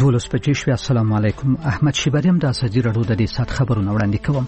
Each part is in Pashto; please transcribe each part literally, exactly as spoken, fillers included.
دولس بجې شوې. السلام علیکم. احمد شیبریم د ازادي راډیو د دې سات خبرونه وړاندې کوم.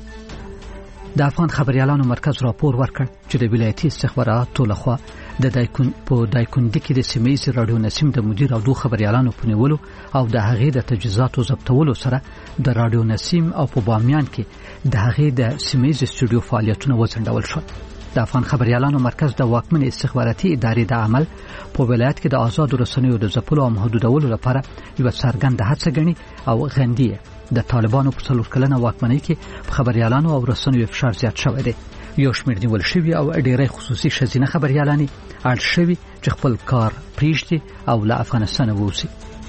د افغان خبريالانو مرکز راپور ورکړ چې د ولایتي استخباراتو لخوا د دایکون په دایکندي کې د سیمې رادیو نسیم د مدیر او دوه خبريالانو په نیولو او د هغې د تجهیزاتو ضبطولو سره د رادیو نسیم او په بامیان کې د هغې د سیمې استودیو فعالیتونه وڅنډول شو. د افغان خبريالانو مرکز د واکمن استخباراتي ادارې د عمل په ولایت کې د آزاد رسنیو د ځپلو او محدودولو لپاره یو څرګند هڅه غني او غندي د طالبانو په څلور کلنه واکمنۍ کې په خبريالانو او رسنیو فشار زیات شوی دی. یو شمېر نیول شوي او ډېری خصوصي شزینه خبريالانې اړ شوي چې خپل کار پریږدي او له افغانستان ووځي.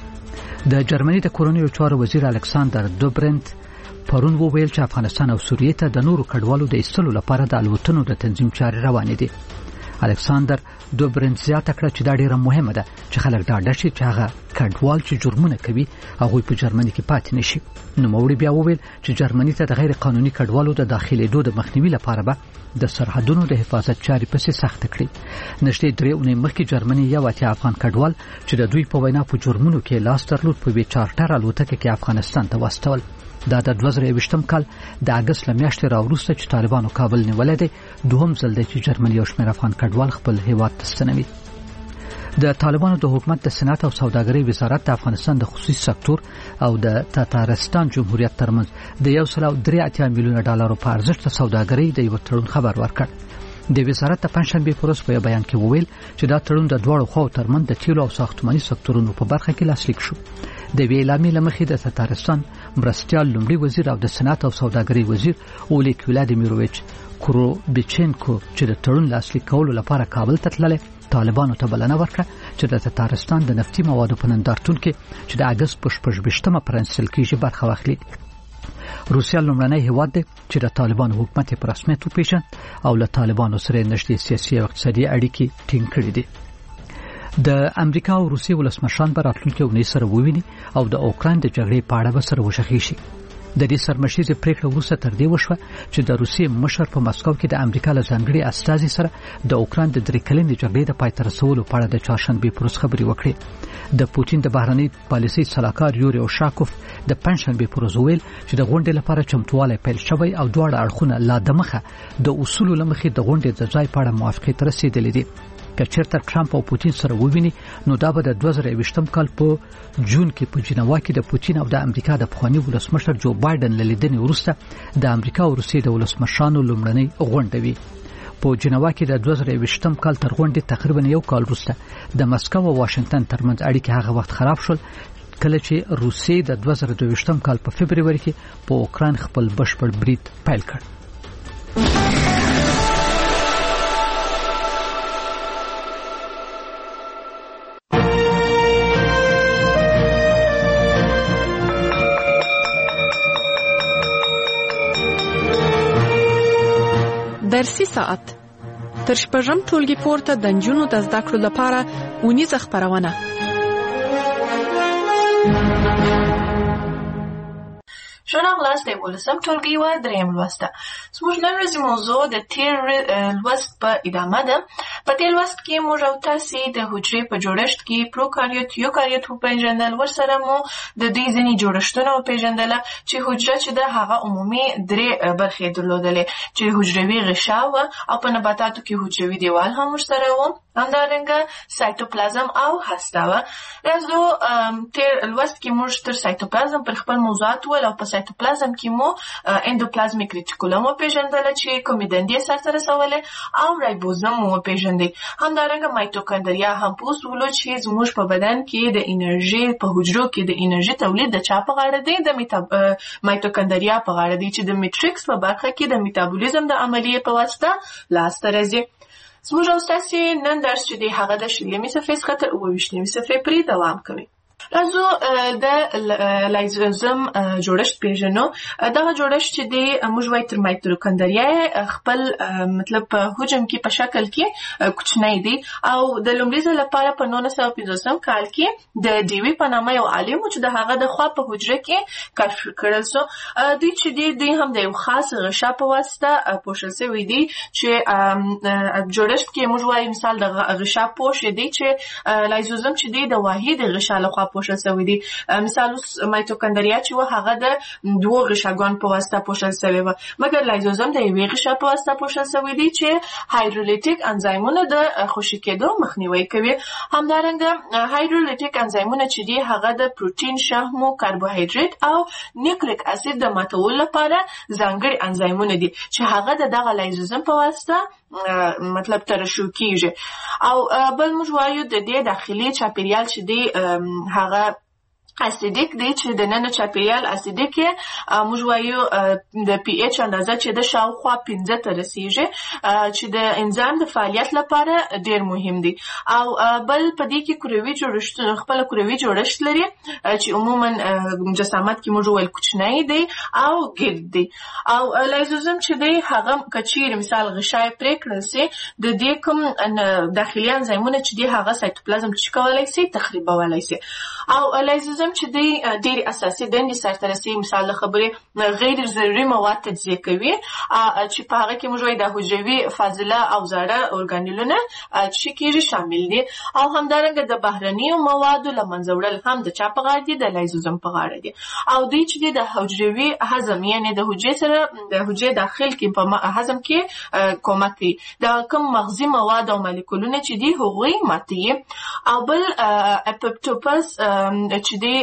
د جرمني د کورونیو چارو وزیر الکساندر دوبرنت پرون وویل چې افغانستان او سوریې ته د نورو کډوالو د ایستلو لپاره د الوتنو د تنظیم چارې روانې دي. الکساندر دوبرنت زیاته کړه چې دا ډیره مهمه ده چې خلک ډاډه شي چې هغه کډوال چې جرمونه کوي هغه په جرمني کې پاتې نشي. نو موري بیا وویل چې جرمني ته د غیر قانوني کډوالو د داخليدو د مخنیوي لپاره به د سرحدونو د حفاظت چارې پسې سخت کړي. نشته درې اونۍ مخکې جرمني یو اتیا افغان کډوال چې د دوی په وینا په جرمونو کې لاس درلود په وی چارټر الوتکه کې افغانستان ته واستول. دا د دوه زره یوویشتم کال د اگست لمیاشتې راوروسته چې طالبانو کابل نیولې دي دوهم ځل دی چې جرمني یو شمېر افغان کډوال خپل هیواد ته ستنوي. د طالبانو د حکومت د صنعت او سوداګرۍ وزارت د افغانستان د خصوصي سکتور او د تاتارستان جمهوریت ترمنځ د یو سل او درې اتیا میلیونه ډالرو په ارزښت د سوداګرۍ د یو تړون خبر ورکړ. د وزارت د پنځشنبه پر ورځ په بیان کې وویل چې دا تړون د دواړو خواو ترمنځ د تیلو او ساختماني سکتورونو په برخه کې لاسلیک شو. د ویلامي لمخې د تاتارستان مرستيال لومړي وزیر او د صنعت او سوداګرۍ وزیر اولیک ولادیمیروویچ کوروبیچنکو چې د تړون لاسلیک کولو لپاره کابل ته تلل طالبانو ته بلنه ورکړه چې د تاتارستان د نفتي موادو په نندارتون کې چې د اگست په شپږ ویشتمه پرانستل کېږي برخه واخلي. روسیا لومړنی هیواد دی چې د طالبانو حکومت په رسمیت وپیژند او له طالبانو سره نږدې سیاسي او اقتصادي اړیکې ټینګ کړې دي. د امریکا او روسیې ولسمشران به راتلونکي اونۍ سره وویني او د اوکراین د جګړې په اړه به سره وشخي شي. د دې سرمشیزې پریکړه وروسته تر دې وشوه چې د روسیې مشر په مسکو کې د امریکا له ځانګړي استازي سره د اوکراین د درې کلنې جګړې د پای ته رسولو په اړه د چهارشنبې پر ورځ خبرې وکړې. د پوتین د بهرنۍ پالیسۍ سلاکار یوري اوشاکوف د پنځشنبې پر ورځ ویل چې د غونډې لپاره چمتووالی پیل شوی او دواړه اړخونه لا دمخه د اصولو لمخې د غونډې د ځای په اړه موافقې ته رسیدلې دي. که چیرته ټرمپ او پوتین سره وویني نو دا به د دوه زره یوویشتم کال په جون کې په جنیوا کې د پوتین او د امریکا د پخوانی ولسمشر جو بایدن لیدنې وروسته د امریکا او روسیې د ولسمشرانو لومړنۍ غونډه وي. په جنیوا کې د دوه زره یوویشتم کال تر غونډې تقریبا یو کال وروسته د مسکو او واشنگټن ترمنځ اړیکې هغه وخت خراب شول کله چې روسیې د دوه زره دوه ویشتم کال په فبرवरी کې په اوکراین خپل بشپړ برید پیل کړ. درسي ساعت تر شپږم ټولګي پورته د نجونو د زده کړو لپاره اونیزه خپرونه. ښه راغلاست د یولسم ټولګي و درېیم لوسته. زموږ نن ورځې موضوع د تېر لوست په ادامه ده. په دې لوست کې موږ او تاسې د حجرې په جوړښت کې پروکاریوت یوکاریوت وپېژندل. ورسره مو د دوی ځینې جوړښتونه وپېژندله چې حجره چې ده هغه عمومي درې برخې درلودلې چې حجروي غشا وه او په نباتاتو کې حجروي دیوال هم ورسره و. همدارنګه سایتوپلازم او هسته وه. راځو تېر لوست کې موږ تر سایتوپلازم پر خپل موضوعات ول او په سایتوپلازم کې مو اندوپلازمیک ریټیکولم وپېژندله چې کومې دندې سرته رسولې او رایبوزم مو وپېژندی. همدارنګه مایتوکاندریا هم په اصولو چې زموږ په بدن کې د انرژي په حجرو کې د انرژي تولید د چا په غاړه دی؟ د مایتوکاندریا په غاړه دی چې د میټریکس په برخه کې د میټابولیزم د عملیې په واسطه لاسته راځي. زموږ او ستاسې نن درس چې دی هغه د شلمې صفحې څخه تر اوه ویشتمې صفحې پورې دوام کوي. راځو د لایزوزم جوړښت پیژنو. دغه جوړښت چې دی موږ وایو تر مایتوکاندریا خپل مطلب په حجم کې په شکل کې کوچنی دی او د لومړي ځل لپاره په نولس سوه پنځوسم کال کې د ډیوي په نامه یو عالم چې د هغه د خوا په حجره کې کشف کړل سو. دوی چې دی دوی هم د یو خاص غشا په واسطه پوښل شوی دی چې جوړښت کې موږ وایو مثال د غشا پوښ دی چې لایزوزم چې دی د واحد غشا لخوا لخوا پوښل شوی دی. مثال اوس مایتوکاندریا چې و هغه د دوه غشاګانو په واسطه پوښل شوی و، مګر لایزوزوم د یوې غشا په واسطه پوښل شوی دی چې هایدرولیټیک انزایمونه د خوشې کېدو مخنیوي کوي. همدارنګه هایدرولیټیک انزایمونه چې دی هغه د پروتین، شحمو، کاربوهایډریټ او نیوکلیک اسید د ماتولو لپاره ځانګړي انزایمونه دي چې هغه د دغه لایزوزوم په واسطه مطلب ترشح کیږي. او بل موږ وایو د دې داخلي چاپیریال چې دی هغه اسیدیک دی چې د نن چاپیریال اسیدیک موږ وایو د پی ایچ اندازه چې د شاوخوا پنځه ته رسیږي چې د انزایم د فعالیت لپاره ډیر مهم دی. او بل په دې کې کروي جوړښت خپل کروي جوړښت لري چې عموما جسامت کې موږ ویل کوچنی دی او ګرد دی. او لایزوزوم چې دی هغه کچیر مثال غشای پرې کړل سي د دې کوم داخلي انزایمونه چې دی هغه سایتوپلازم چې کولای شي تخریبولای شي. او لایزوزوم چې دی ډېر اساسي دندې سرته رسوي. مثال خبرې غیر ضروري مواد تجزیه کوي چې په هغه کې موږ وایو د حجروي فاضله او زاړه ارګانیلونه چې کېږي شامل دي. او همدارنګه د بهرنیو موادو له منځه وړل هم د چا په غاړه دي؟ د لایزوزوم په غاړه دي. او دوی چې د حجروي هضم یعنې د حجرې سره د حجرې داخل کې په هضم کې کومک کوي. د کوم مغذي مواد او مالیکولونه چې دي هغوی ماتوي. او بل اپوپټوپس چې دی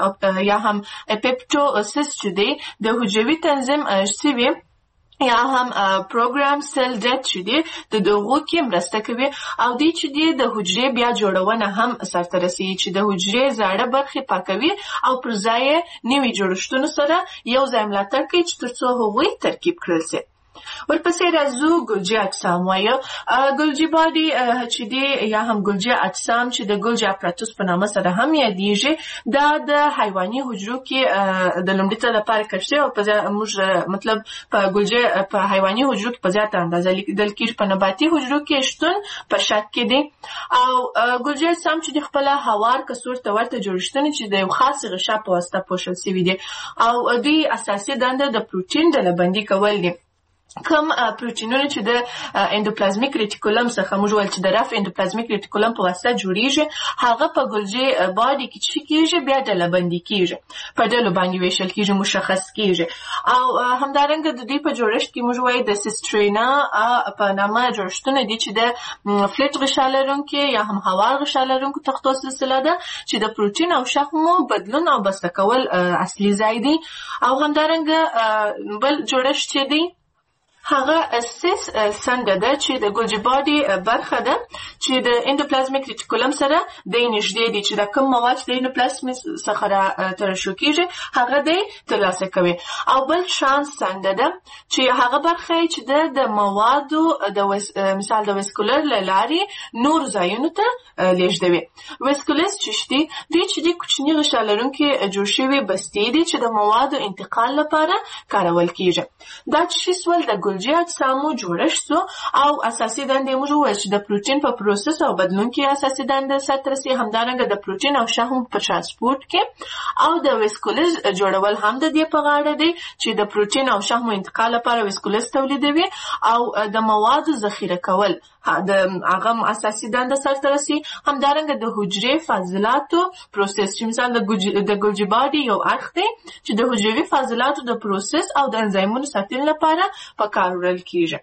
یا هم اپیپټوسس چې دی د حجروي تنظیم شوي یا هم پروګرام سیل ډیت چې دی د دغو کې مرسته کوي. او دی چې دی د حجرې بیا جوړونه هم سرته رسوي چې د حجرې زاړه برخې پاکوي او پر ځای نوي جوړښتونو سره یو ځای ملاتړ کوي چې تر څو هغوی ترکیب کړل شي. ورپسې راځو ګلجي اجسام وایو. ګلجي باډي چې دی یا هم ګلجي اجسام چې د ګلجي اپراتوس په نامه سره هم یادیږي دا د حیواني حجرو کې د لومړیتوب لپاره کشف شوی او په موږ مطلب په ګلجي په حیواني حجرو کې په زیاته اندازه لیدل کېږي، په نباتي حجرو کې شتون په شک کې دی. او ګلجي اجسام چې د خپل هوار کڅوړ ته ورته جوړښتونه چې د یو خاص غشا په واسطه پوښل شوي دي. او دوی اساسي دنده د پروتین ډلبندي کول دي. کوم پروتینونه چې د اندوپلازمیک ریټیکولم څخه موږ ویل چې د رف اندوپلازمیک ریټیکولم په واسطه جوړیږي هغه په ګلجي باډي کې چې کېږي بیا ډلبندي کېږي، په ډلو باندې ویشل کېږي، مشخص کېږي. او همدارنګه د دوی په جوړښت کې موږ وایو د سیسټرینا په نامه جوړښتونه دي چې د فلټ غشا لرونکي یا هم هوار غشا لرونکو تختو سلسله ده چې د پروتین او شحمو بدلون او بسته کول اصلي ځای دی. او همدارنګه بل جوړښت چې دی هغه سیس سنده ده چې د ګلجي باډي برخه ده چې د اندوپلازمیک ریټیکولم سره د نږدې دي چې د کوم مواد د اندوپلازم څخه ترشح کېږي هغه دی ترلاسه کوي. او بل ترانس سنده ده چې هغه برخه چې د موادو د مثال د ویسکولر له لارې نور ځایونو ته لیږدوي. ویسکولس چې دي دوی چې د کوچني غشا لرونکي جوړ شوي بستې دي چې د موادو انتقال لپاره کارول کېږي. دا چې سول د ګلجي اجسامو جوړښت سو او اساسي دندې موږ وایو چې د پروتین په پروسس او بدلون کې اساسي دنده سرته رسي. همدارنګه د پروتین او شحم په ترانسپورت کې او د ویسکولز جوړول هم د دې په غاړه دی چې د پروتین او شحم انتقال لپاره ویسکولز تولیدوي او د موادو ذخیره کول د هغه اساسي دنده سرته رسي. همدارنګه د حجرې فاضلاتو پروسس چې مثال د ګلجي باډي یو اړخ دی چې د حجروي فاضلاتو د پروسس او د انزایمونو ساتلو لپاره په کار وړل کېږي.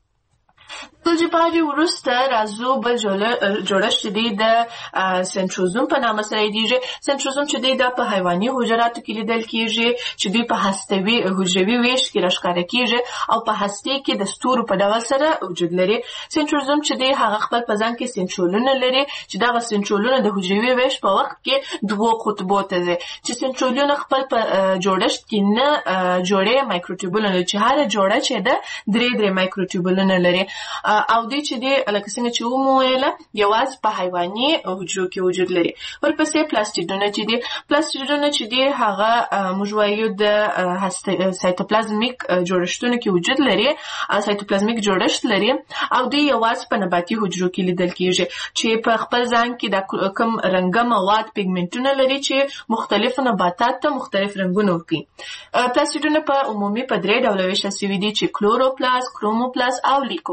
ګلجي باډي وروسته راځو بل جوړښت دی د سنټروزوم په نامه سره یادیږي. سنټروزوم چې دی دا په حیواني حجراتو کې لیدل کېږي چې دوی په هستوي حجروي ویش کې راښکاره کېږي او په هستې کې د ستورو په ډول سره وجود لري. سنټروزوم چې دی هغه خپل په ځان کې سنټرولونه لري چې دغه سنټرولونه د حجروي ویش په وخت کې دوه قطبو ته ځي چې سنټرولونه خپل په جوړښت کې نه جوړې مایکروټیوبولونه لري چې هر جوړه چې ده درې درې مایکروټیوبولونه لري. او دی چې دی لکه څنګه چې ومو ویله یوازې په حیواني حجرو کې وجود لري. ورپسې پلاستیډونه چې دی پلاستیډونه چې دی هغه موږ وایو د سایتوپلازمیک جوړښتونو کې وجود لري، سایتوپلازمیک جوړښت لري او دی یوازې په نباتي حجرو کې لیدل کېږي چې په خپل ځان کې د کوم رنګه مواد پیګمنټونه لري چې مختلف نباتات ته مختلف رنګونه ورکوي. پلاستیډونه په عمومي په درې ډوله ویشل شوي دي چې کلوروپلاست، کروموپلاست او لیکوپلاست دي.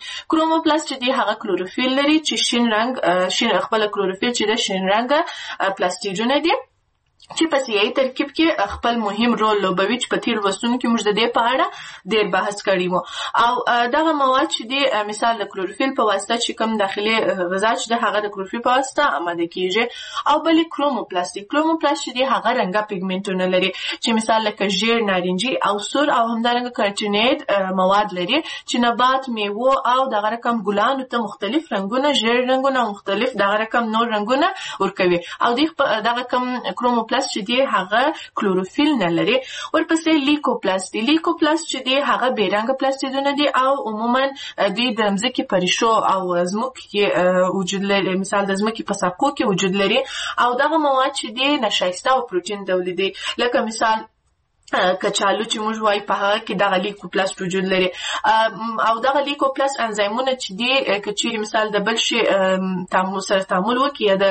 کروموپلاست چې دی هغه کلوروفیل لري چې شین رنگ شین خپل کلوروفیل چې د شین رنگ پلاستیدونه دي چې په سیاسي ترکیب کې خپل مهم رول لوبوي چې په تیر وسونو کې موږ د دې په اړه ډېر بحث کړی وو او دغه مواد چې دی مثال د کلوروفیل په واسطه چې کوم داخلي غذا چې د هغه د کلوروفیل په واسطه آماده کیږي او بل کروموپلاست کروموپلاست چې دی هغه رنګه پیګمنټونه لري چې مثال لکه ژیړ نارنجي او سور او همدارنګه کارټینیټ مواد لري چې نبات میوه او دغه رقم ګلانو ته مختلف رنگونه ژیړ رنگونه او مختلف دغه رقم نور رنگونه ورکوي او دغه کوم کروموپلاست چې دی هغه کلوروفیل نه لري. ورپسې لیکوپلاست لیکوپلاست چې دی هغه بیرنګ پلاستیدونه دي او عموما دوی د ځمکې په ریښو او ځمکو کې وجود لري مثال د ځمکې په ساقو کې وجود لري او دغه مواد چې دی نشایسته او پروتین تولیدي لکه مثال کچالو چې موږ وایي په هغه کې دغه لیکوپلاست وجود لري او دغه لیکوپلاست انزایمونه چې دي کچېرې مثال د بل شي تعامل سره تعامل وکړي یا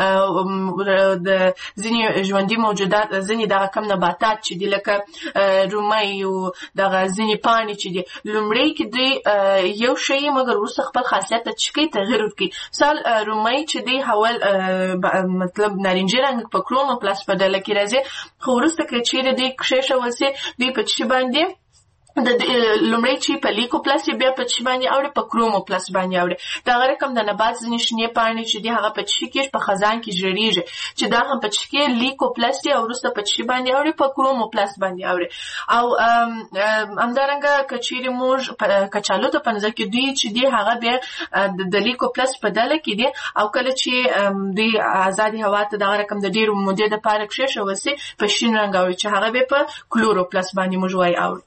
د د ځینې ژوندي موجودات ځینې دغه کم نباتات چې دي لکه رومۍ او دغه ځینې پاڼې چې دي لومړی کې دوی یو شی مګر وروسته خپل خاصیت ته چې کوي تغیر ورکوي مثال رومۍ چې دی حول مطلب نارنجي رنګ په کروموپلاست په ډله کې راځي خو وروسته که چېرې دوی کښېښه وسي دوی په چی باندې د لومړی چې په لیکوپلاست بیا په چی باندې اوړي په کروموپلاست باندې اوړي دا غره کوم د نبات ځینې شنې پاڼې چې دی هغه په چی کې په خزان کې ژړیږي چې دا هم په چی کې لیکوپلاست او وروسته په چی باندې اوړي په کروموپلاست باندې اوړي او همدارنګه کچېرې موږ کچالو ته په نظر کې دوی چې دی هغه بیا د لیکوپلاست په ډله کې دي او کله چې دوی آزادي هوا ته دا غره کوم د ډېرو مودې دپاره کښېښه وسي په شین رنګ اوړي چې هغه بیا په کلوروپلاست باندې موږ وایي اوړي.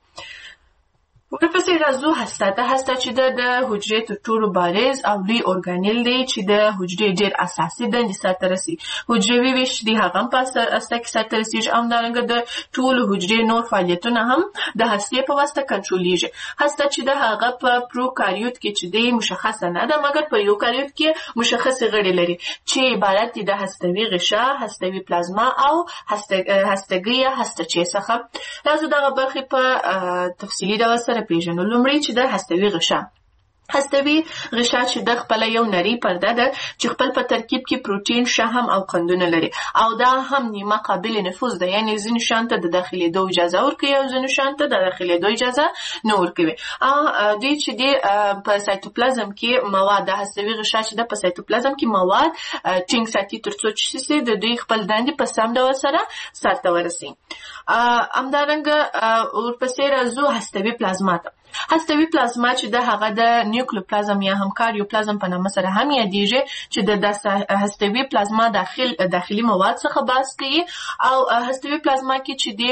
ورپسې راځو هسته ته هسته چې د حجرې تر ټولو بارز او لوی ارګانیل دی چې د حجرې ډېر اساسي دندې سرته رسي حجروي ویش دی هغه هم په هسته کې سرته رسېږي او همدارنګه د ټولو حجرې نور فعالیتونه هم د هستې په واسطه کنټرولېږي. هسته چې د هغه په پروکاریوت کې چې دی مشخصه نه ده مګر په یوکاریوت کې مشخصې غړي لري چې عبارت دي د هستوي غشا هستوي پلازما او هستګي یا هستچې څخه. راځو دغه برخې په تفصیلي ډول سره پیژنو. لومړی چې د هستوي غشا هستوي غشا چې د خپل یو نری پرده ده چې خپل په ترکیب کې پروتین شحم او قندونه لري او دا هم نیمه قابل نفوذ ده یعنی ځینې شیانو ته د داخلېدو اجازه ورکوي او ځینې شیانو ته د داخلېدو اجازه نه ورکوي. دوی چې دی په سایتوپلازم کې مواد د هستوي غشا چې د په سایتوپلازم کې مواد ټینګ ساتي تر څو چې د دوی خپل دندې په سم ډول سره سرته ورسي. همدارنګه ورپسې راځو هستوي پلازما ته. هستوي پلازما چې د هغه د نیوکلیوپلازم یا هم کاریوپلازم په نامه سره هم یادېږي چې د هستوي پلازما داخل داخلي مواد څخه بحث کوي او هستوي پلازما کې چې دی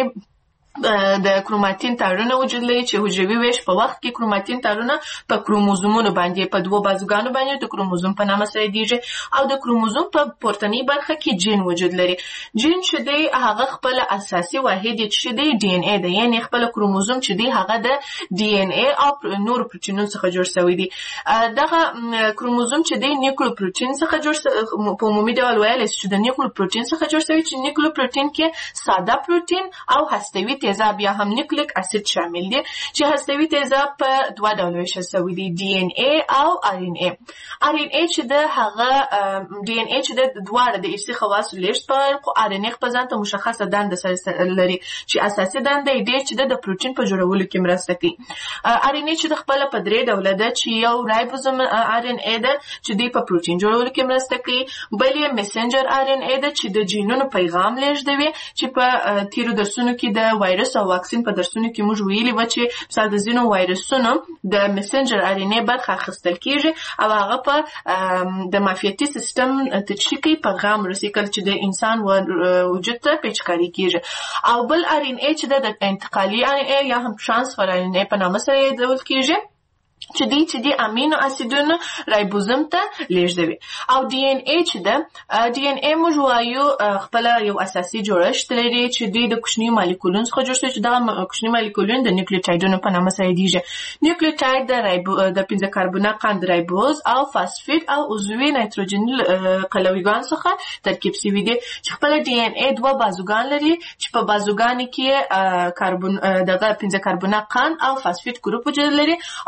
د کروماتین تارونه وجود لري چې حجروي ویش په وخت کې کروماتین تارونه په کروموزومونو باندې په دوه بازوګانو باندې د کروموزوم په نامه سره یادېږي او د کروموزوم په پورتنۍ برخه کې جین وجود لري. جین چې دی هغه خپل اساسي واحد چې دی ډي ان اي دی یعنی خپل کروموزوم چې دی هغه د ډي ان اي او نور پروتینونو څخه جوړ شوی دی. دغه کروموزوم چې دی نیوکلیوپروتین څخه جوړ په عمومي ډول ویلی چې د نیوکلیوپروتین څخه جوړ شوی چې نیوکلیوپروتین کې ساده پروتین او هستوي تیزاب یا هم نیوکلیک اسید شامل دي چې هستوي تیزاب په دوه ډوله ویشل شوی دي ډي ان اي او ار ان اي. ار ان اي چې د هغه ډي ان اي چې د دواړه د ارثي خواصو لیږد په خو ار ان اي په ځان ته مشخصه دنده سره لري چې اساسي دنده یې دی چې د پروتین په جوړولو کې مرسته کوي. ار ان اي چې د خپل په درې ډوله ده چې یو رایبوزوم ار ان اي ده چې دی په پروتین جوړولو کې مرسته کوي بل یې میسنجر ار ان اي ده چې د جینونو پیغام لیږدوي چې په تیرو درسونو کې د وایرس او واکسین په درسونو کې موږ ویلي و چې مثال د ځینو وایرسونو د میسنجر ار ان اي برخه اخیستل کیږي او هغه په د معافیتي سیستم تشکیل پیغام رسوي کله چې د انسان وجود ته پیچکاري کیږي او بل ار ان اي چې د انتقالي ار ان اي یا هم ترانسفر ار ان اي په نامه سره یادول کیږي چې دی چې دی امینو اسیدونو رایبوزوم ته لیږدوي او ډي ان اي چې ده ډي ان اي موږ وایو خپل یو اساسي جوړښت لري چې دی د کوچنیو مالیکولونو څخه جوړ شوی چې دغه کوچني مالیکولونه د نیوکلیوټایډونو په نامه سره یادېږي. نیوکلیوټاید د رایبو د پنځه کاربونه قند رایبوز او فاسفید او عضوي نایتروجني قلویګانو څخه ترکیب شوي دي چې خپل ډي ان اي دوه بازوګان لري چې په بازوګانو کې کاربون دغه پنځه کاربونه قند او فاسفید ګروپ وجود لري او په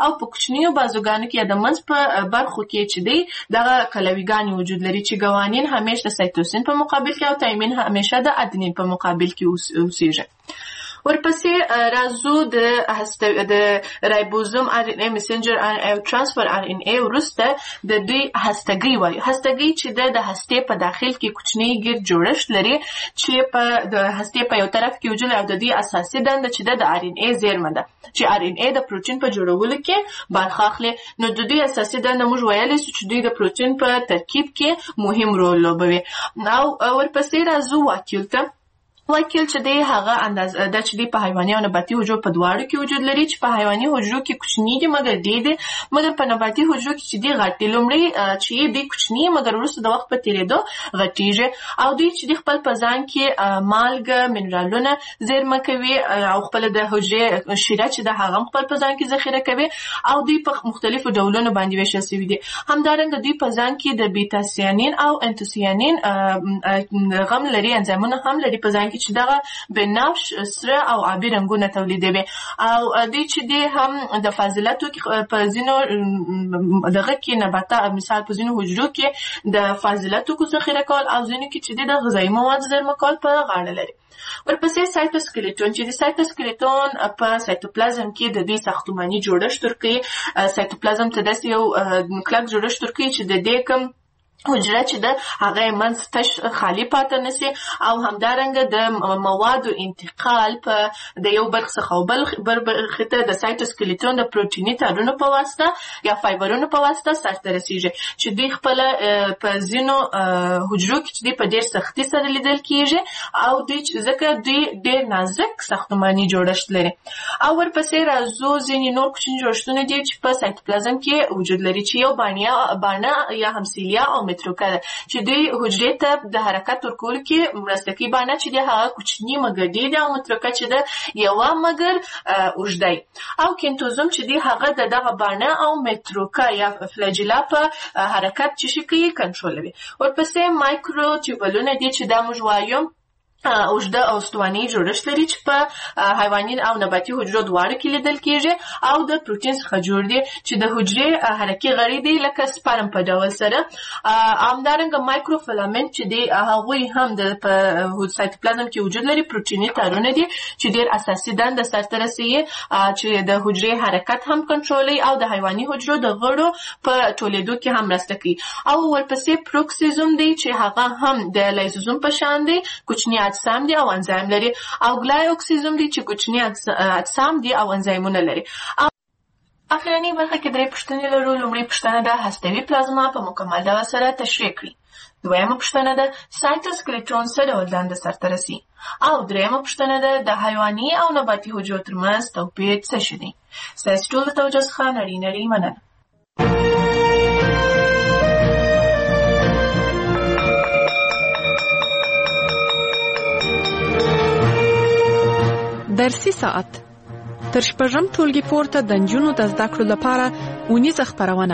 کوچنیو بازوګانو کې یا د منځ په برخو کې چې دی دغه کلویګانې وجود لري چې ګوانین همیشه د سایتوسین په مقابل کې او تایمین همیشه د ادنین په مقابل کې اوسېږي. ورپسې راځو د هسته د رایبوزوم آر ان اے میسنجر آر ان اے ترانسفر آر ان اے وروسته د دوی هستګي وایي. هستګي چې د هستې په داخل کې کوچنی ګرد جوړښت لري چې په د هستې په یو طرف کې وجود او د دې اساسي دنده چې د آر ان اے زیرمه ده چې آر ان اے د پروتین په جوړولو کې برخه اخلي. نو د دې اساسي دنده موږ ویلې چې دوی د پروتین په ترکیب کې مهم رول لوبوي. نو ورپسې راځو واکیول ته. واکیل چې دی هغه اندازه د چې دی په حیواني او نباتي حجرو په دواړو کې وجود لري چې په حیواني حجرو کې کوچني دي مګر ډېر دي، مګر په نباتي حجرو کې چې دی غټ دي. لومړی چې دی کوچني مګر وروسته د وخت په تېرېدو غټېږي او دوی چې دی خپل په ځان کې مالګه منرالونه زیرمه کوي او خپل د حجرې شیره چې د هغه خپل په ځان کې ذخیره کوي او دوی په مختلفو ډولونو باندې ویشل شوي دي. همدارنګه دوی په ځان کې د بیتا سیانین او انتوسیانین غم لري، انزایمونه هم لري په ځان کې چې دغه بنفش سره او آبي رنګونه تولیدوي او دوی چې دی هم د فاضلاتو په ځینو دغه کې نباته مثال په ځینو حجرو کې د فاضلاتو کو ذخیره کول او ځینو کې چې دی د غذایي مواد زیرمه کول په غاړه لري. ورپسې سایتوسکلیټون چې د سایتوسکلیټون په سایتوپلازم کې د دې ساختماني جوړښت ورکوي. سایتوپلازم ته داسې یو کلک جوړښت ورکوي چې د دې کوم حجره چې د هغه منځ تش خالی پاتې نشي او همدارنګه د موادو انتقال په د یو برخه څخه بل برخه ته د سایتوسکلیټون د پروتیني تارونو په واسطه یا فایبرونو په واسطه سرته رسیږي چې دوی خپل په ځینو حجرو کې چې دوی په ډېر سختي سره لیدل کېږي او دوی ځکه دوی ډېر نازک ساختماني جوړښت لري. او ورپسې راځو ځینې نور کوچني جوړښتونه دي چې په سایتوپلازم کې وجود لري چې یو باڼه باڼه یا همسیلیا او متروکه ده چې دوی حجرې ته د حرکت ورکولو کې مرسته کوي. باڼه چې دی هغه کوچني مګر ډېر دی او متروکه چې ده یوه مګر اوږده دی. او کینتوزوم چې دی هغه د دغه باڼه او متروکه یا فلاجیلا په حرکت چې شي کوي کنټرولوي. ورپسې مایکرو ټیوبولونه دي چې دا موږ وایو اوږده او استواني جوړښت لري چې په حیواني او نباتي حجرو دواړو کې لیدل کېږي او د پروتین څخه جوړ دي چې د حجرې حرکي غړي دي لکه سپرم په ډول سره. همدارنګه مایکروفیلامنټ چې دی هغوی هم د په سایتوپلازم کې وجود لري، پروتیني تارونه دي چې ډېر اساسي دنده سرته رسوي چې د حجرې حرکت هم کنټرولوي او د حیواني حجرو د غړو په ټولېدو کې هم مرسته کوي. او ورپسې پروکسیزوم دی چې هغه هم د لایزوزوم په شان دی، کوچني اجسام دي او انزایم لري. او ګلایوکسیزوم دي چې کوچني اجسام دي او انزایمونه لري. اخرنی برخه کې درې پوښتنې لرو. لومړی پوښتنه ده هستوي پلازما په مکمل ډول سره تشریح کړي. دویمه پوښتنه ده سایتوسکلیټون څه ډول دنده سرته رسي. او دریمه پوښتنه ده د حیواني او نباتي حجرو ترمنځ توپیر څه شی دی. ستاسو ټولو ته توجه څخه نړۍ نړۍ مننه. درسي ساعت تر شپږم ټولګي پورته د نجونو د زده کړو لپاره اونیزه خپرونه.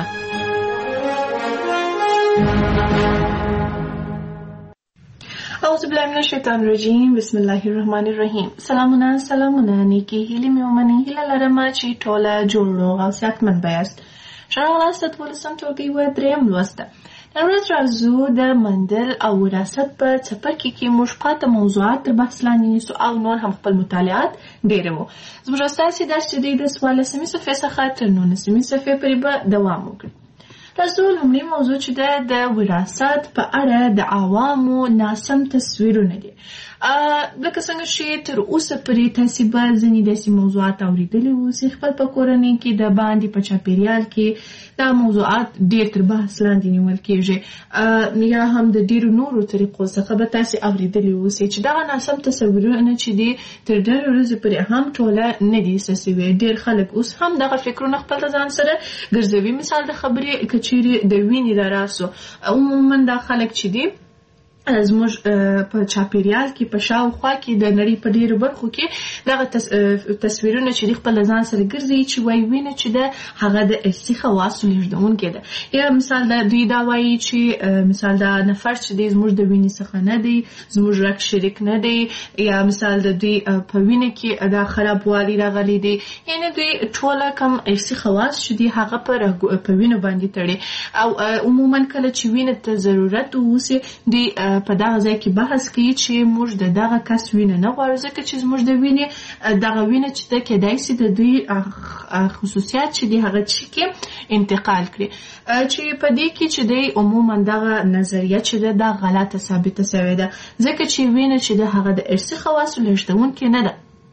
اعوذ بالله من الشیطان الرجیم، بسم الله الرحمن الرحیم. سلامونه سلامونه نیکی هیلې مې ومنئ. هیله لرم چې ټوله جوړ روغ او صحتمند بیاست. ښه راغلاست د دولسم ټولګي و درېیم لوست ته. نن ورځ راځو د منډل او وراثت په څپرکي کې موږ پاته موضوعات تر بحث لاندې نیسو او نور هم خپل مطالعات ډېروو. زموږ استاسې دا چې دوی د څوارلسمې صفحې څخه تر نولسمې صفحې پورې به دوام وکړي. راځو لومړی موضوع چې ده د وراثت په اړه د عوامو ناسم تصویرونه دي. لکه څنګه چې تر اوسه پورې تاسې به ځینې داسې موضوعات اورېدلي اوسئ خپل په کورنۍ کې د باندې په چاپېریال کې دا موضوعات ډېر تر بحث لاندې نیول کېږي یا هم د ډېرو نورو طریقو څخه به تاسې اورېدلي اوسئ چې دغه ناسم تصورونه چې دي تر ډېرې ورځې پورې هم ټوله نه دي ایسته سوي. ډېر خلک اوس هم دغه فکرونه خپل ځان سره ګرځوي. مثال د خبرې که چیرې د وینې د راسو عموما دا خلک چې دي زموږ په چاپیریال کې په شاوخوا کې د نړۍ په ډیرو برخو کې دغه تصویرونه چې خپل ځان سره ګرځي چې وایي وینه چې د هغه د ارثي خواصو لیږدونکې ده. یا مثال د دوی دا وایي چې مثال دا نفر چې دی زموږ د وینې څخه نه دی، زموږ رګ شریک نه دی، یا مثال د دوی په وینه کې دا خرابوالی راغلی دی. یعنې دوی ټوله کم ارثي خواص چې دی هغه په وینه باندې تړي او عموما کله چې وینه ته ضرورت ووسي دوی په دغه ځای کې بحث کوي چې موږ د دغه کس وینه نه غواړو ځکه چې زموږ د وینې دغه وینه چې ده کیدای شي د دوی خصوصیات چې دي هغه چې کې انتقال کړي. چې په دې کې چې دی عموما دغه نظریه چې ده دا غلطه ثابته شوې ده ځکه چې وینه چې ده هغه د ارثي خواصو لیږدونکې نه ده.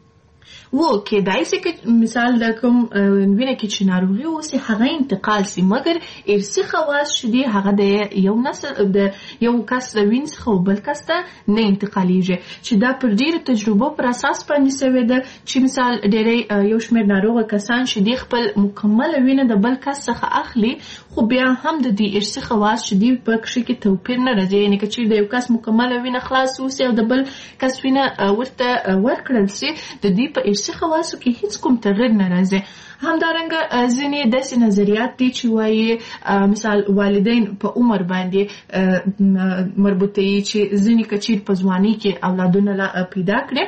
و کېدای شي چې مثال د کوم وینه کې چې ناروغي اوسي هغه انتقال شي مګر ارثي خواص چې دي هغه د یو نسل د یو کس د وینې څخه بل کس ته نه انتقالیږي چې دا پر ډیرو تجربو پر اساس باندې شوې ده چې مثال ډېری یو شمېر ناروغه کسان چې دي خپل مکمله وینه د بل کس څخه اخلي خو بیا هم د دې ارثي خواص چې دي په کښې کې توپیر نه راځي. یعنې که چیرې د یو کس مکمله وینه خلاص اوسي او د بل کس وینه ورته ورکړل شي د دې په ارثي خواصو کې هیڅ کوم تغیر نه راځي. همدارنګه ځینې داسې نظریات دي چې وایي مثال والدین په عمر باندې مربوطوي چې ځینې که چیرې په ځوانۍ کې اولادونه پیدا کړي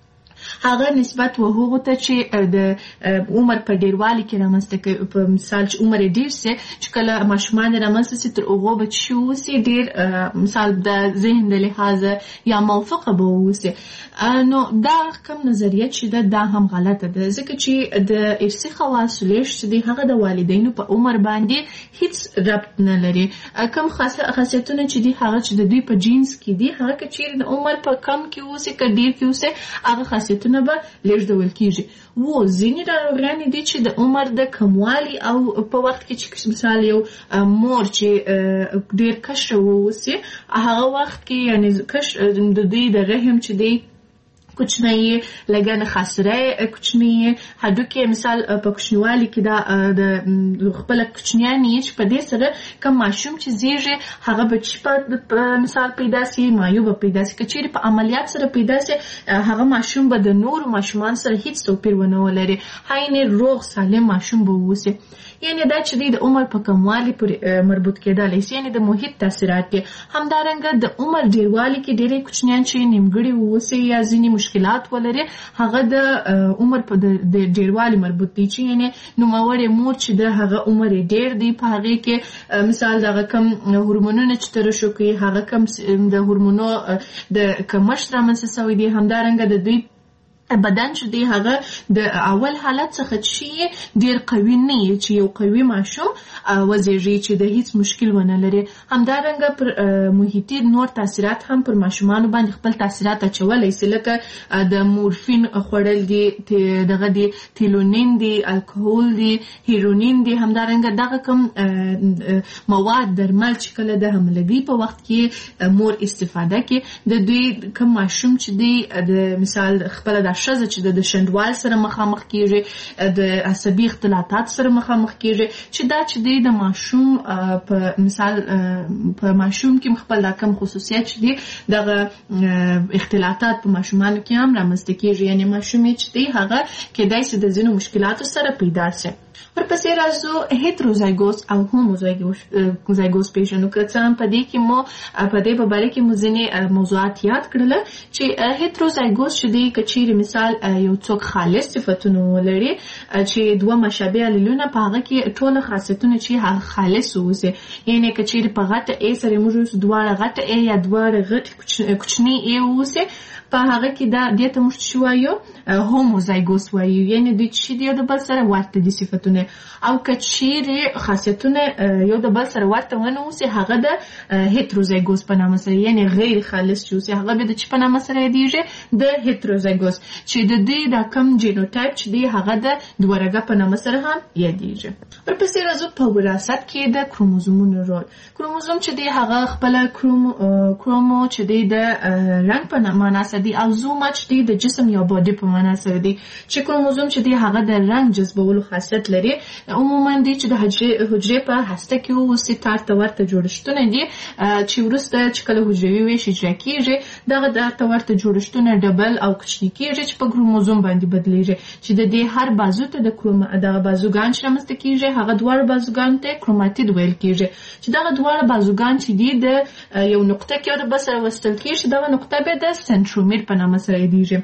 هغه نسبت و هغو ته چې د عمر په ډیروالي کې رامنځته کوي. په مثال چې عمر یې ډیر سي چې کله ماشومان رامنځته سي تر هغو به چې اوسي ډیر مثال د ذهن د لحاظه یا موفقه به اوسي. نو دا کوم نظریه چې ده دا هم غلطه ده ځکه چې د ارثي خواصو لیږد چې دی هغه د والدینو په عمر باندې هیڅ ربط نه لري. کوم خاصیتونه چې دي هغه چې د دوی په جینس کې دي هغه که چیرې د عمر په کم کې اوسي که ډیر کې اوسي هغه خاصیتونه به لیږدول کیږي. و ځینې ناروغیانې دي چې د عمر د کموالي او په وخت کې چې مثال یو مور چې ډیر کشره واوسي هغه وخت کې یعنې کش د دوی د رحم چې دی کوچنی لګن خاصره کوچنی هډوکي مثال په کوچنیوالي کې دا د خپل کوچنیانی چې په دې سره کوم ماشوم چې زیږي هغه به په مثال پیدا سي مایو به پیدا سي کچېرې په عملیات سره پیدا سي هغه ماشوم به د نور ماشومان سره هیڅ توپیر ونه ولري هاینه روغ سالم ماشوم به ووسي. یعنی دا چې د عمر په کموالي پورې مربوط کېدلی شي یعنی د محیط تاثیرات دي. همدارنګه د عمر ډیروالي کې ډېری کوچنیان چې نیمګړي واوسي یا ځینې مشکلات ولري هغه د عمر په د ډیروالي مربوط دي چې یعنی نوموړې مور چې د هغه عمر ډېر دی په هغې کې مثال دغه کم هورمونونه چې ترشح کوي هغه کم د هورمونو د کمښت رامنځته شوی دی. همدارنګه د دوی بدن چې دی هغه د اول حالت څخه چې ډیر قوي نه وي چې یو قوي ماشوم وزیږي چې د هیڅ مشکل ونه لري. همدارنګه پر محیطي نور تاثیرات هم پر ماشومانو باندې خپل تاثیرات اچولی شي لکه د مورفین خوړل دي دغه دي تیلونین دي الکوهول دي هیرونین دي. همدارنګه دغه کوم مواد درمل چې کله د حملګي په وخت کې مور استفاده کوي د دوی کوم ماشوم چې دی د مثال خپل د ښځه چې د شنډوال سره مخامخ کیږي د عصبي اختلاطات سره مخامخ کیږي چې دا چې دی د ماشوم په مثال په ماشوم کې خپل دا کوم خصوصیت چې دی دغه اختلاطات په ماشومانو کې هم رامنځته کیږي یعنی ماشوم چې دی هغه کېدای شي د ځینو مشکلاتو سره پیدا شي. ورپسې راځو هیتروزایګوس او هوموزایګوس پیژنو که څه هم په دې کې مو په دې په باره کې مو ځینې موضوعات یاد کړله چې هیتروزایګوس چې دی که چیرې مثال یو څوک خالص صفتونه ولري چې دوه مشابه الیلونه په هغه کې ټول خاصیتونه چې هغه خالص اوسي یعنې که چیرې په غټه ای سره موږ دواړه غټه ای یا دواړه غټ کوچني ای اوسي په هغه کې دا دې ته موږ څه وایو هوموزایګوس وایو یعنې دوی چې دی یو د بل سره ورته دي صفتونه او که چیرې خاصیتونه یو د بل سره ورته ونه اوسي هغه د هیتروزایګوس په نامه سره یعنې غیر خالص چې اوسي هغه به د چې په نامه سره یادېږي د هیتروزایګوس چې د دې دا کم جینوټایپ چې دی هغه د دوهرګه په نامه سره هم یادېږي. ورپسې راځو په وراثت کې د کروموزومونو رول. کروموزوم چې دی هغه خپله کرومو چې دی د رنګ په معنا سره دی او زوما چې دی د جسم یا باډي په معنا سره دی چې کروموزوم چې دی هغه د رنګ جذبولو خاصیت لري. عموما دي چې د حجرې حجرې په هسته کې اوسي تار ته ورته جوړښتونه دي چې وروسته چې کله حجروي ویش اجرا کیږي دغه د ته ورته جوړښتونه ډبل او کوچني کیږي چې په کروموزوم باندې بدلیږي چې د دې هر بازو ته د کروم دغه بازوګان چې رامنځته کیږي هغه دواړه بازوګان ته کروماتید ویل کیږي چې دغه دواړه بازوګان چې دي د یو نقطه کې د بل سره وصل کیږي دغه نقطه به د سنترومیر په نامه سره یادیږي.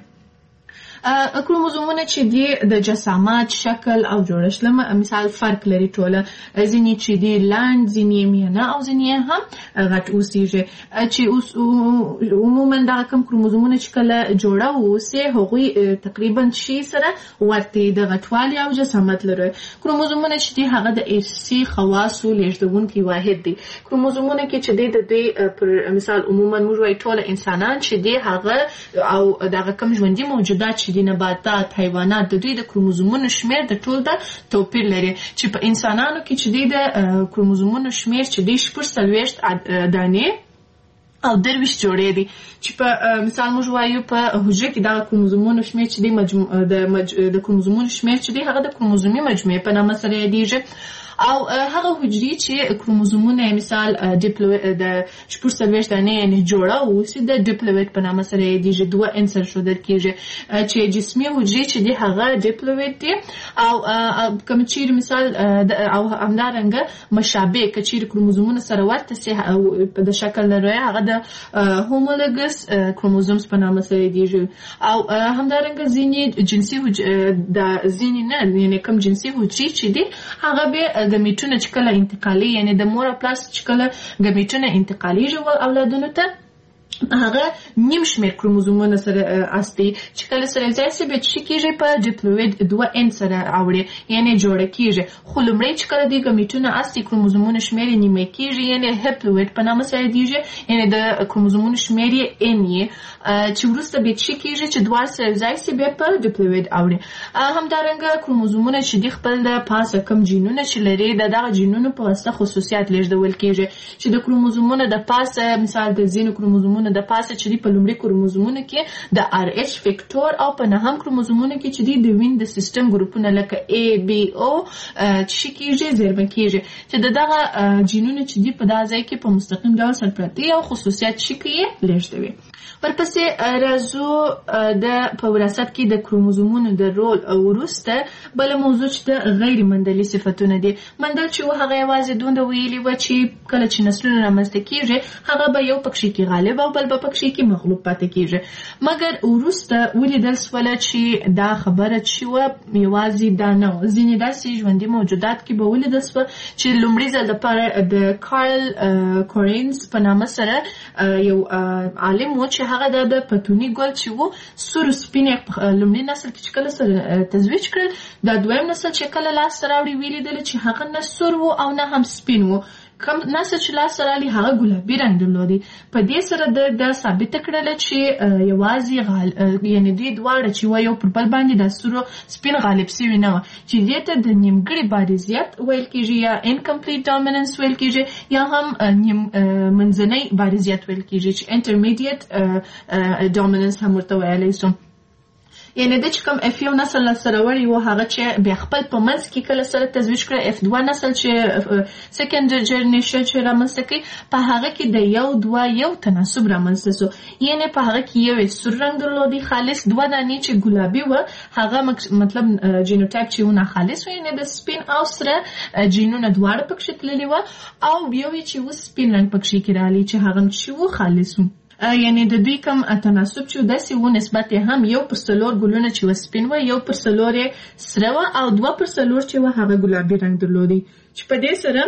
کروموزومونه چې دي د جسامت شکل او جوړښت له مثال فرق لري ټوله ځینې چې دي لاند ځینې میانه او ځینې هم غټ اوسېږي چې اوس عموما دا کوم کروموزومونه چې کله جوړه اوسي هغوی تقریبا شي سره ورته د غټوالي او جسامت لري. کروموزومونه چې دي هغه د ارثي خواصو لېږدونکي واحد دي. کروموزومونه کې چې دي د دوی پر مثال عموما موږ وایو ټول انسانان چې دي هغه او دغه کوم ژوندي موجودات چې د نباتات حیوانات د دوی د کروموزومونو شمیر د ټول د توپیر لري چې په انسانانو کې چې د کروموزومونو شمیر چې د شپږ څلوېښت دانې او درویشت جوړې دي چې په مثال موږ وایو په حجره کې د کروموزومونو شمیر چې د مجموع د مج... د کروموزومونو شمیر چې د هغه د کروموزومي مجموعې په نامه سره یادیږي او هغه حجرې چې کروموزومونه مثال ډیپلوئیډ د شپږ څلوېښت دانې یعنې جوړه اوسي د ډیپلوئیډ په نامه سره یادیږي دوه عنصر ښودل کیږي چې جسمي حجرې چې دي هغه ډیپلوئیډ دي او کوم چیرې مثال او همدارنګه مشابه که چیرې کروموزومونه سره ورته سي د شکل لري هغه د هومولوګس کروموزومز په نامه سره یادیږي او همدارنګه ځینې جنسي د ځینې نه یعنې کوم جنسي حجرې چې دي هغه به ګمیټونه چې کله انتقالي یعنی د مور او پلار چې کله ګمیټونه انتقالیږي اولادونو ته هغه نیم شمیر کروموزومونه سره اصلي چې کله سره ځای سي به چې کېږي په ډیپلوئیډ دوه ان سره اوړي یعنی جوړه کېږي خو لومړی چې کله د ګمیټونه اصلي کروموزومونه شمیر نیمه کېږي یعنی هپلوئیډ په نامه سره دیږي یعنی د کروموزومونو شمیر یې ان یې چې وروسته به چې کېږي چې دوه سره ځای سي به په ډیپلوئیډ اوړي. همدارنګه کروموزومونه چې د خپل د پاسه کم جینونه چې لري د دغه جینونو په واسطه خصوصیات لېږدول کېږي چې د کروموزومونو د پاسه مثال د ځینو کروموزومونو د پاسه چې په لومړي کروموزومونو کې د آر ایچ فیکټور او په نهم کروموزومونو کې چې د وین د سیستم ګروپونه لکه ای بی او چې کېږي زیرمه کېږي چې دغه جینونه چې دی په دا ځای کې په مستقیم ډول سرپرتي او خصوصیات چې کې لېږدوي. ورپسې راځو د په وراثت کې د کروموزومونو د رول او وروسته بل موضوع چې د غیر مندلي صفتونه دي. مندل چې هغه یوازې دومره ویلي و چې کله چې نسلونه رامنځته کېږي هغه به یو پکې کې غالب او بل به پکې کې مغلوب پاتې کېږي مګر وروسته ولیدل سوله چې دا خبره چې و یوازې دا نه ځینې داسې ژوندي موجودات کې به ولیدل سوه چې لومړي ځل دپاره د کارل کورینز په نامه سره یو عالم و چې هغه د پتوني ګل چې و سور سپین لومړي نسل کې چې کله سره تزویج کړل دا دویم نسل چې کله لاسته راوړي ولیدل چې هغه نه سور و او نه هم سپین و کم نسل چې لاسته راغلی هغه ګلابي رنګ درلودی. په دې سره د ثابته کړله چې یوازې یعنې دوی دواړه چې وه یو پر بل باندې د سورو سپین غالب سوي نه وه چې دې ته د نیمګړي بارزیت ویل کېږي یا انکمپلیټ ډامیننس ویل کېږي یا هم نیم منځنی بارزیت ویل کېږي چې انټرمیډیټ ډامیننس هم ورته ویلی سو. یعنی د چې کوم اف یو نسل سره وړي و هغه چې بیا خپل په منځ کې کله سره تزویج کړي اف دوه نسل چې سیکنډ جنریشن چې رامنځته کوي په هغه کې د یو دوه یو تناسب رامنځته سو یعنی په هغه کې یو سور رنګ درلودي خالص دوه دانې چې ګلابي و هغه مطلب جینوټایپ چې ونه خالص و یعنی د سپین او سره جینونه دواړه پکې تللي و او یو چې و سپین رنګ پکې کې رالی چې هغه چې و خالص و یعنی د دوی کم تناسب چې داسې و نسبت هم یو پر څلور ګلونه چې و سپین و یو پر څلور یې سره و او دوه پر څلور چې و هغه ګلابي رنګ درلودي چې په دې سره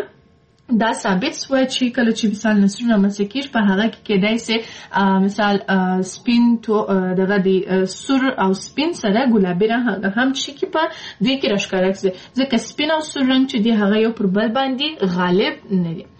دا ثابت سوه چې کله چې مثال نسلونه رامنځته کېږي په هغه کې کېدای سي مثال سپین تو دغه د سور او سپین سره ګلابي رنګ هم چې کې په دوی کې راښکاره کړي ځکه سپین او سور رنګ چې دی هغه یو پر بل باندې غالب نه دي.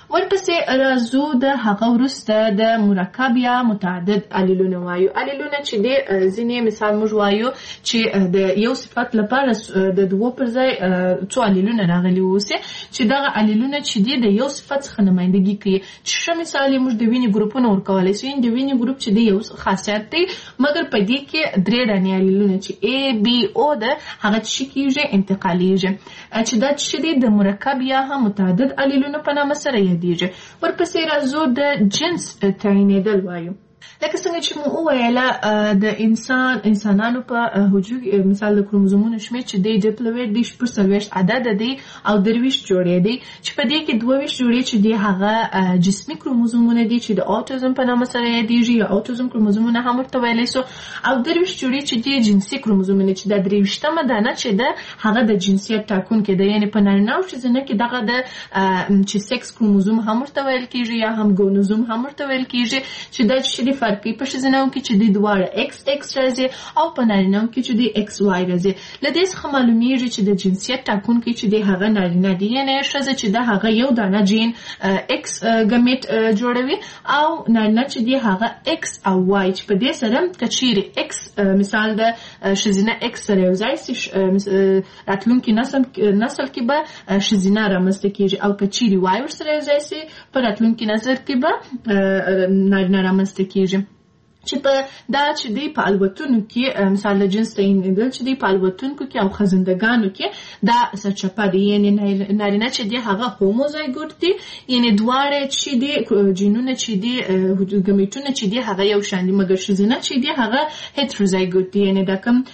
ورپسې راځو د هغه وروسته د مرکب یا متعدد علیلونه وایو. علیلونه چې دی ځینې مثال موږ وایو چې د یو صفت لپاره د دوو پر ځای څو علیلونه راغلي اوسي چې دغه علیلونه چې دی د یو صفت څخه نمایندګي کوي. چې ښه مثال یې موږ د وینې ګروپونه ورکولی سو. د وینې ګروپ چې دی یو خاصیت دی مګر په دې کې درې دانې علیلونه چې A B O ده هغه څه کیږي انتقالیږي چې دا چې دی د مرکب یا هم متعدد علیلونه په نامه سره یادیږي. ورپسې راځو د جنس تعینېدل وایو. لکه څنګه چې مو وویله د انسان انسانانو په حجرو مثال د کروموزومونو شمېر چې دی ډپلویټ دی شپږ څلوېښت عدده دی او درویشت جوړې دی چې په دې کې دوه ویشت جوړې چې دی هغه جسمي کروموزومونه دي چې د اوټیزم په نامه سره یادیږي یا اوټیزم کروموزومونه هم ورته ویلی سو او درویشت جوړې چې دی جنسي کروموزومونه چې دا درې ویشتمه دانه چې ده هغه د جنسیت ټاکونکی ده. یعنې په نارینه او ښځینه کې دغه د چې سکس کروموزوم هم ورته ویل کېږي یا هم ګونوزوم هم ورته ویل کېږي چې دا چې دی فرق کوي. په ښځینه‌و کې چې دی دواړه ایکس ایکس راځي او په نارینه‌و کې چې دی ایکس وای راځي. له دې څخه معلومیږي چې د جنسیت ټاکونکی چې دی هغه نارینه دی یعنې ښځه چې ده هغه یو دانه جین ایکس ګمیټ جوړوي او نارینه چې دی هغه ایکس او وای چې په دې سره که چیرې ایکس مثال د ښځینه ایکس سره یو ځای سي راتلونکي نسل نسل کې به ښځینه رامنځته کېږي او که چیرې وای ورسره یو ځای سي په راتلونکي نسل کې به نارینه رامنځته کېږي. چې په دا چې دی په الوتونو کې مثال د جنس تعینېدل چې دی په الوتونکو کې او خزندګانو کې دا سرچپه دی. یعنې نارینه چې دی هغه هوموزایګوټ دی یعنې دواړه چې دی جینونه چې دی ګمیټونه چې دی هغه یو شان دي مګر ښځینه چې دی هغه هیټروزایګوټ دی یعنې دا کوم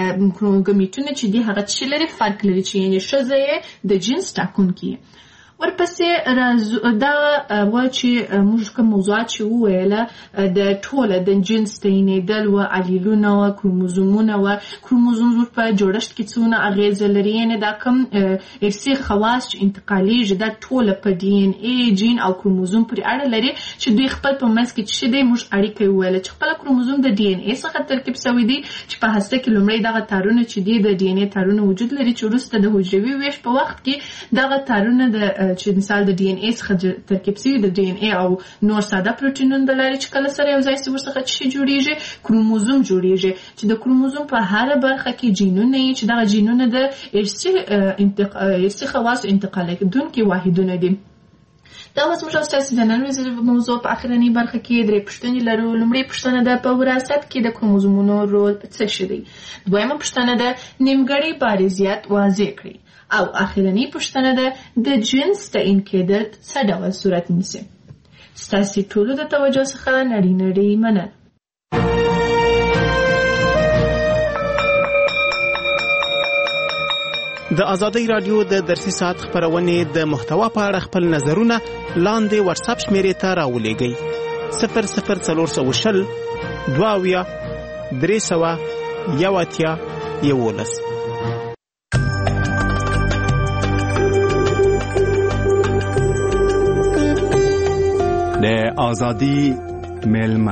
ګمیټونه چې دی هغه څه لري فرق لري چې یعنې ښځه یې د جنس ټاکونکي. ورپسې دا و چې موږ کوم موضوعات چې وویله د ټوله د جنس تعینېدل و علیلونه و کروموزومونه و کروموزوم په جوړښت کې څونه اغیزه لري یعنې دا کوم ارثي خواص چې انتقالیږي دا ټوله په ډي ان اے جین او کروموزوم پورې اړه لري چې دوی خپل په منځ کې چې دی موږ اړیکه وویله چې خپله کروموزوم د ډي ان اے څخه ترکیب شوی دی چې په هسته کې لومړی دغه تارونه چې دی د ډي ان اے تارونه وجود لري چې وروسته د حجروي ویش په وخت کې دغه تارونه د چې مثال د ډي ان اے څخه ترکیب شوي د ډي ان اے او نور ساده پروټینونه د لارې چې کله سره یو ځای شي ورڅخه څه جوړیږي کروموزوم جوړیږي چې د کروموزوم په هره برخه کې جینونه یي چې دغه جینونه د ارثي ارثي خواص انتقالېدونکي واحدونه دي. دا اوس موږ ستاسو د نن ورځې موضوع په اخرنۍ برخه کې درې پوښتنې لرو. لومړۍ پوښتنه ده په وراثت کې د کروموزومونو رول څه شی دی. دویمه پوښتنه ده نیمګړی بارزیت واضح کړئ او اخرنۍ پوښتنه ده د جنس تعین کېدل څه ډول صورت نیسي. ستاسو ټولو د توجه څخه نړۍ نړۍ مننه. د آزادۍ رادیو د درسي ساعت خبرونه د محتوا په اړه خپل نظرونه لاندې واتساپ شمیرې ته راولېږئ. صفر صفر څلور سوه شل دوه اویا درې سوه یو اتیا یولس. د آزادۍ مېلمه.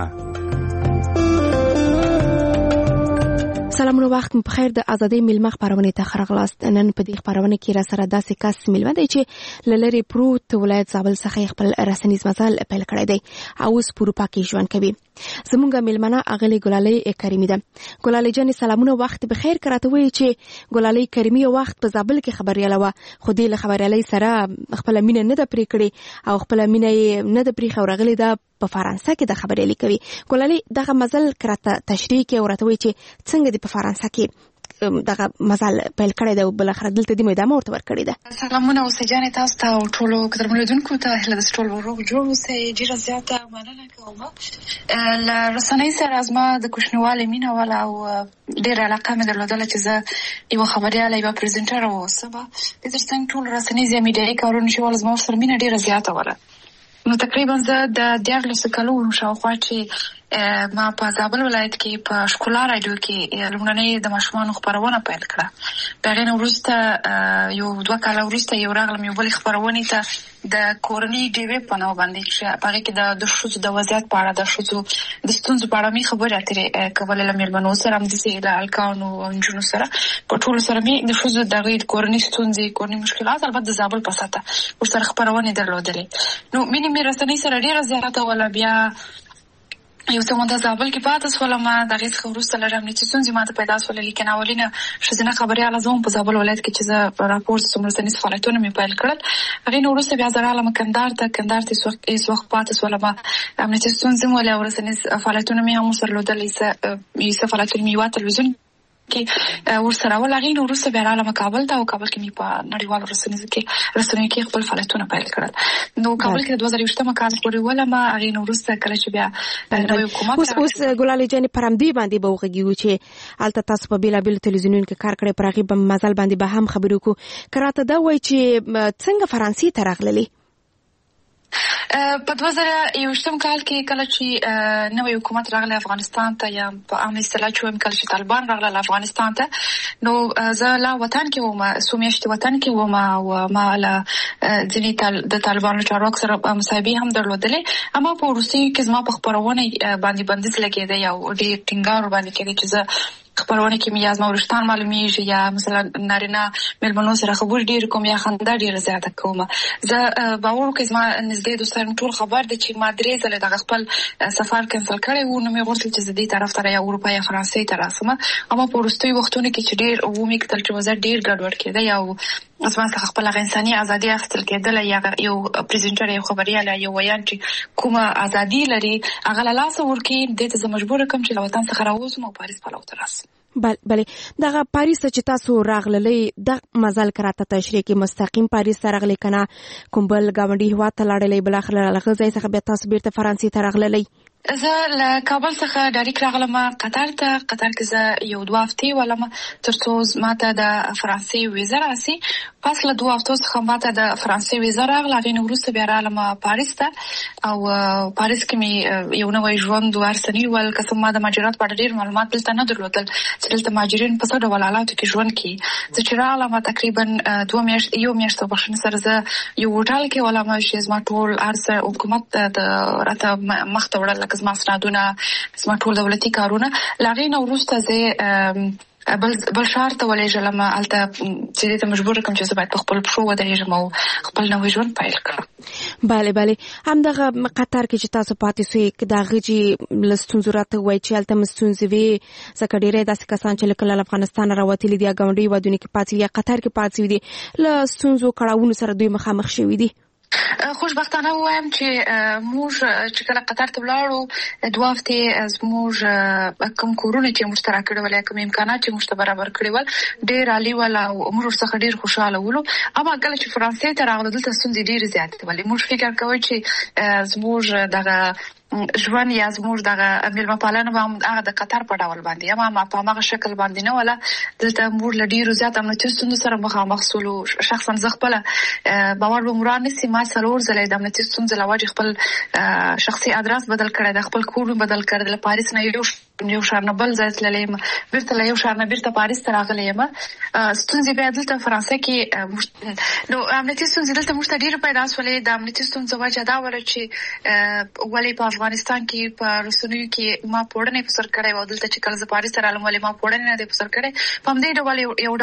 سلامونه وخت په خیر. د آزادۍ مېلمه خبرونه ته خرغلاست. نن په دې خبرونه کې را سره داسې کس مېلمه دی چې لری پروت ولایت زابل څخه خپل رسنیز مزل پیل کړی دی او اوس په اروپا کې ژوند کوي. زمونږ مېلمنه اغلی ګلالۍ کریمي ده. ګلالۍ جان سلامونه وخت په خیر. کراته وی چې ګلالۍ کریمي وخت په زابل کې خبرياله و خو دې له خبريالۍ سره خپل مینه نه ده پرې کړې او خپل مینه نه ده پرې خورغلی ده په فرانسه کې د خبريالي کوي. ګلالۍ دغه مزل کراته تشریح کې ورته وی چې څنګه دی په فرانسه کې دغه مزل پیل کړی دی او بل اخر دلته د مېدامه ورته ورکړی ده. سلامونه او سجانه تاسو ته او ټولو قدرمنونکو ته هله د ټولو روغ جوړ اوسئ. ډیره زیاته مننه کوم. ل رسنۍ سره ازما د کوښنیواله مینه ولا او ډیره علاقه مې درلودله چې زه یو خبرياله یو پریزنټر اوسم. د ترڅنګ ټول رسنۍ زمیډای کارونه چې ول زما سره مینه ډیره زیاته وره. نو تقریبا زه د دیارلس کلونو شاوخوا چې ما په زابل ولایت کې په شکولا رادیو کې لومړنۍ د ماشومانو خبرونه پیل کړه. بیا نه وروسته یو دوه کال وروسته یو راغلم یو بل خبرونه ته د کورنۍ ډیوی په نوم باندې چې هغه کې د د شوزو د وضعیت په اړه د شوزو د ستونزو په اړه می خبرې اترې کولې لمر منو سره هم د سیل الکانو او انجونو سره په ټول سره می د شوزو د غیر کورنۍ ستونزې کورنۍ مشکلات البته د زابل په ساته ورسره خبرونه درلودلې. نو مینه مې رسنۍ سره ډیره زیاته ولا بیا یو څه مونږ د زابل کې پاتې سولم د غیث خبرسته لرم چې څنګه ماته پیدا سول لیکن اولینه شزنه خبري علازم په زابل ولایت کې چې ز راپور سمرسنی فعالیتونه مې پیل کړل. هغه نو ورسته بیا زراله مکندار ته کندار ته سوق ایس وخت پاتې سولم امنیتي څنګه ولا ورسنی فعالیتونه مې هم سره لودل یې یې فعالیتونه مې وا تلویزیون کې ورسره ولغې نو ورسته بیا رااله کابل ته او کابل کې مې په نړیوال رسنیو کې رسنیو کې خپل فعالیتونه پیل کړل. نو کابل کې د دوه زره یوولسم کال پورې ولما هغه نو ورسته کله چې بیا نوې حکومت اوس اوس ګلالي جان پرمدی باندې به وغږیږو چې الته تاسو په بیلا بیل تلویزیونونو کې کار کړی پرغي په مزل باندې به هم خبرو کو کراته دا وای چې څنګه فرانسې ته راغللی په دوه زره یوولسم کال کې کله چې نوې حکومت راغله افغانستان ته یا په عام اصطلاح چې کله چې طالبان راغله افغانستان ته نو زه لا وطن کې وم سومیشت وطن کې وم او ما له ځینې د طالبانو چارواکو سره مصاحبې هم درلودلې اما په روسي کې زما په خبرونه باندې بندیز لګېده یا ډېر ټینګار باندې کېده چې زه خبرونه کې مې از مورستان معلومیږي یا مثلا نارینه ملمنو سره خبر ډیر کوم یا خندا ډیر زیاته کوم. زه باور کوم زما نږدې دوستان ټول خبر دي چې ما درې ځله د خپل سفر کینسل کړی و نو مې غوښتل چې زه دې طرف ته یا اروپا یا فرانسې ته راسم اما په وروستي وختونو کې چې ډیر و مې کتل چې وزه ډیر ګډوډ کېده یا اسمان څخه خپل انساني ازادي اخیستل کېدل یا یو پریزنټر یو خبريال یا ویان چې کومه ازادي لري هغه له لاس ورکی د ته مجبور کوم چې له وطن څخه راوځم او پاریس په لور راسم. بل بل دغه پاریس چې تاسو راغللې د مزل کراته تشریح کې مستقیم پاریس ته راغلې کنه کوم بل گاونډي هوا ته لاړلې بل اخر لغه ځای څخه بیا تاسو بیرته فرانسې ته راغللې؟ زه له کابل څخه ډایرکټ راغلم قطر ته. قطر کې زه یو دوه هفتې ولم ترڅو ماته د فرانسې ویزا راسي. پس له دوه هفتو څخه ماته د فرانسې ویزا راغله. غوښتل وروسته بیا رالم پاریس ته او پاریس کې مې یو نوې ژوند ورسنی ول قسم ما د مهاجرت په ډېر معلومات دلته نه درلودل چې دلته مهاجرین په څه ډول حالاتو کې ژوند کوي. زه چې رالم تقریبا دوه میاشتې یو میاشت په بخښنه سره زه یو هوټل کې ولم چې زما ټول ارزه حکومت د راته مخ ته وړل زما سندونه زما ټول دولتي کارونه لاغې نو وروسته زه بل بل شهر ته ولېږلم الته چې ته مجبور کوم چې زه باید په خپل پښو ودرېږم او خپل نوې ژوند پیل کړم. بله بله همدغه قطر کې چې تاسو پاتې سوئ د هغې چې له ستونزو راته ووایي چې هلته مو ستونزې وې ځکه ډېری داسې کسان چې لکه له افغانستانه راوتلي دي یا ګاونډي هېوادونو کې پاتې وي یا قطر کې پاتې وي دي له ستونزو کړاوونو سره دوی مخامخ شوي دي. خوشبختانه وایم چې موږ چې کله قطر ته ولاړو دوه هفتې زموږ کوم کورونه چې موږ سره کړي ول کوم امکانات چې موږ ته برابر کړي ول ډېر عالی ول او موږ څخه ډېر خوشاله ولو. اما کله چې فرانسې ته راغلو دلته ستونزې ډېرې زیاتې ولې موږ فکر کوو چې زموږ دغه ژوند یا زموږ دغه مېلمه پالنه به هم هغه د قطر په ډول باندې اما ما په هغه شکل باندې نه ولا دلته موږ له ډېرو زیات امنیتي ستونزو سره مخامخ سولو. شخصا زه خپل باور به مراد نسی ما څلور ځله د امنیتي ستونزو له وجې خپل شخصي ادرس بدل کړی د خپل کور بدل کړی د پاریس نه یو یو شهر نه بل ځای تللی یم بیرته له یو شهر نه بیرته پاریس ته راغلی یم. ستونزې بیا دلته فرانسې کې نو امنیتي ستونزې دلته موږ ته ډېرې پیدا سولې. د امنیتي ستونزو وجه دا وله چې ولې په افغانستان کې په رسنیو کې ما پوړنې په سر کړی و دلته چې کله زه پاریس ته رالم ولې ما پوړنې نه دی په سر کړی په همدې ډول یو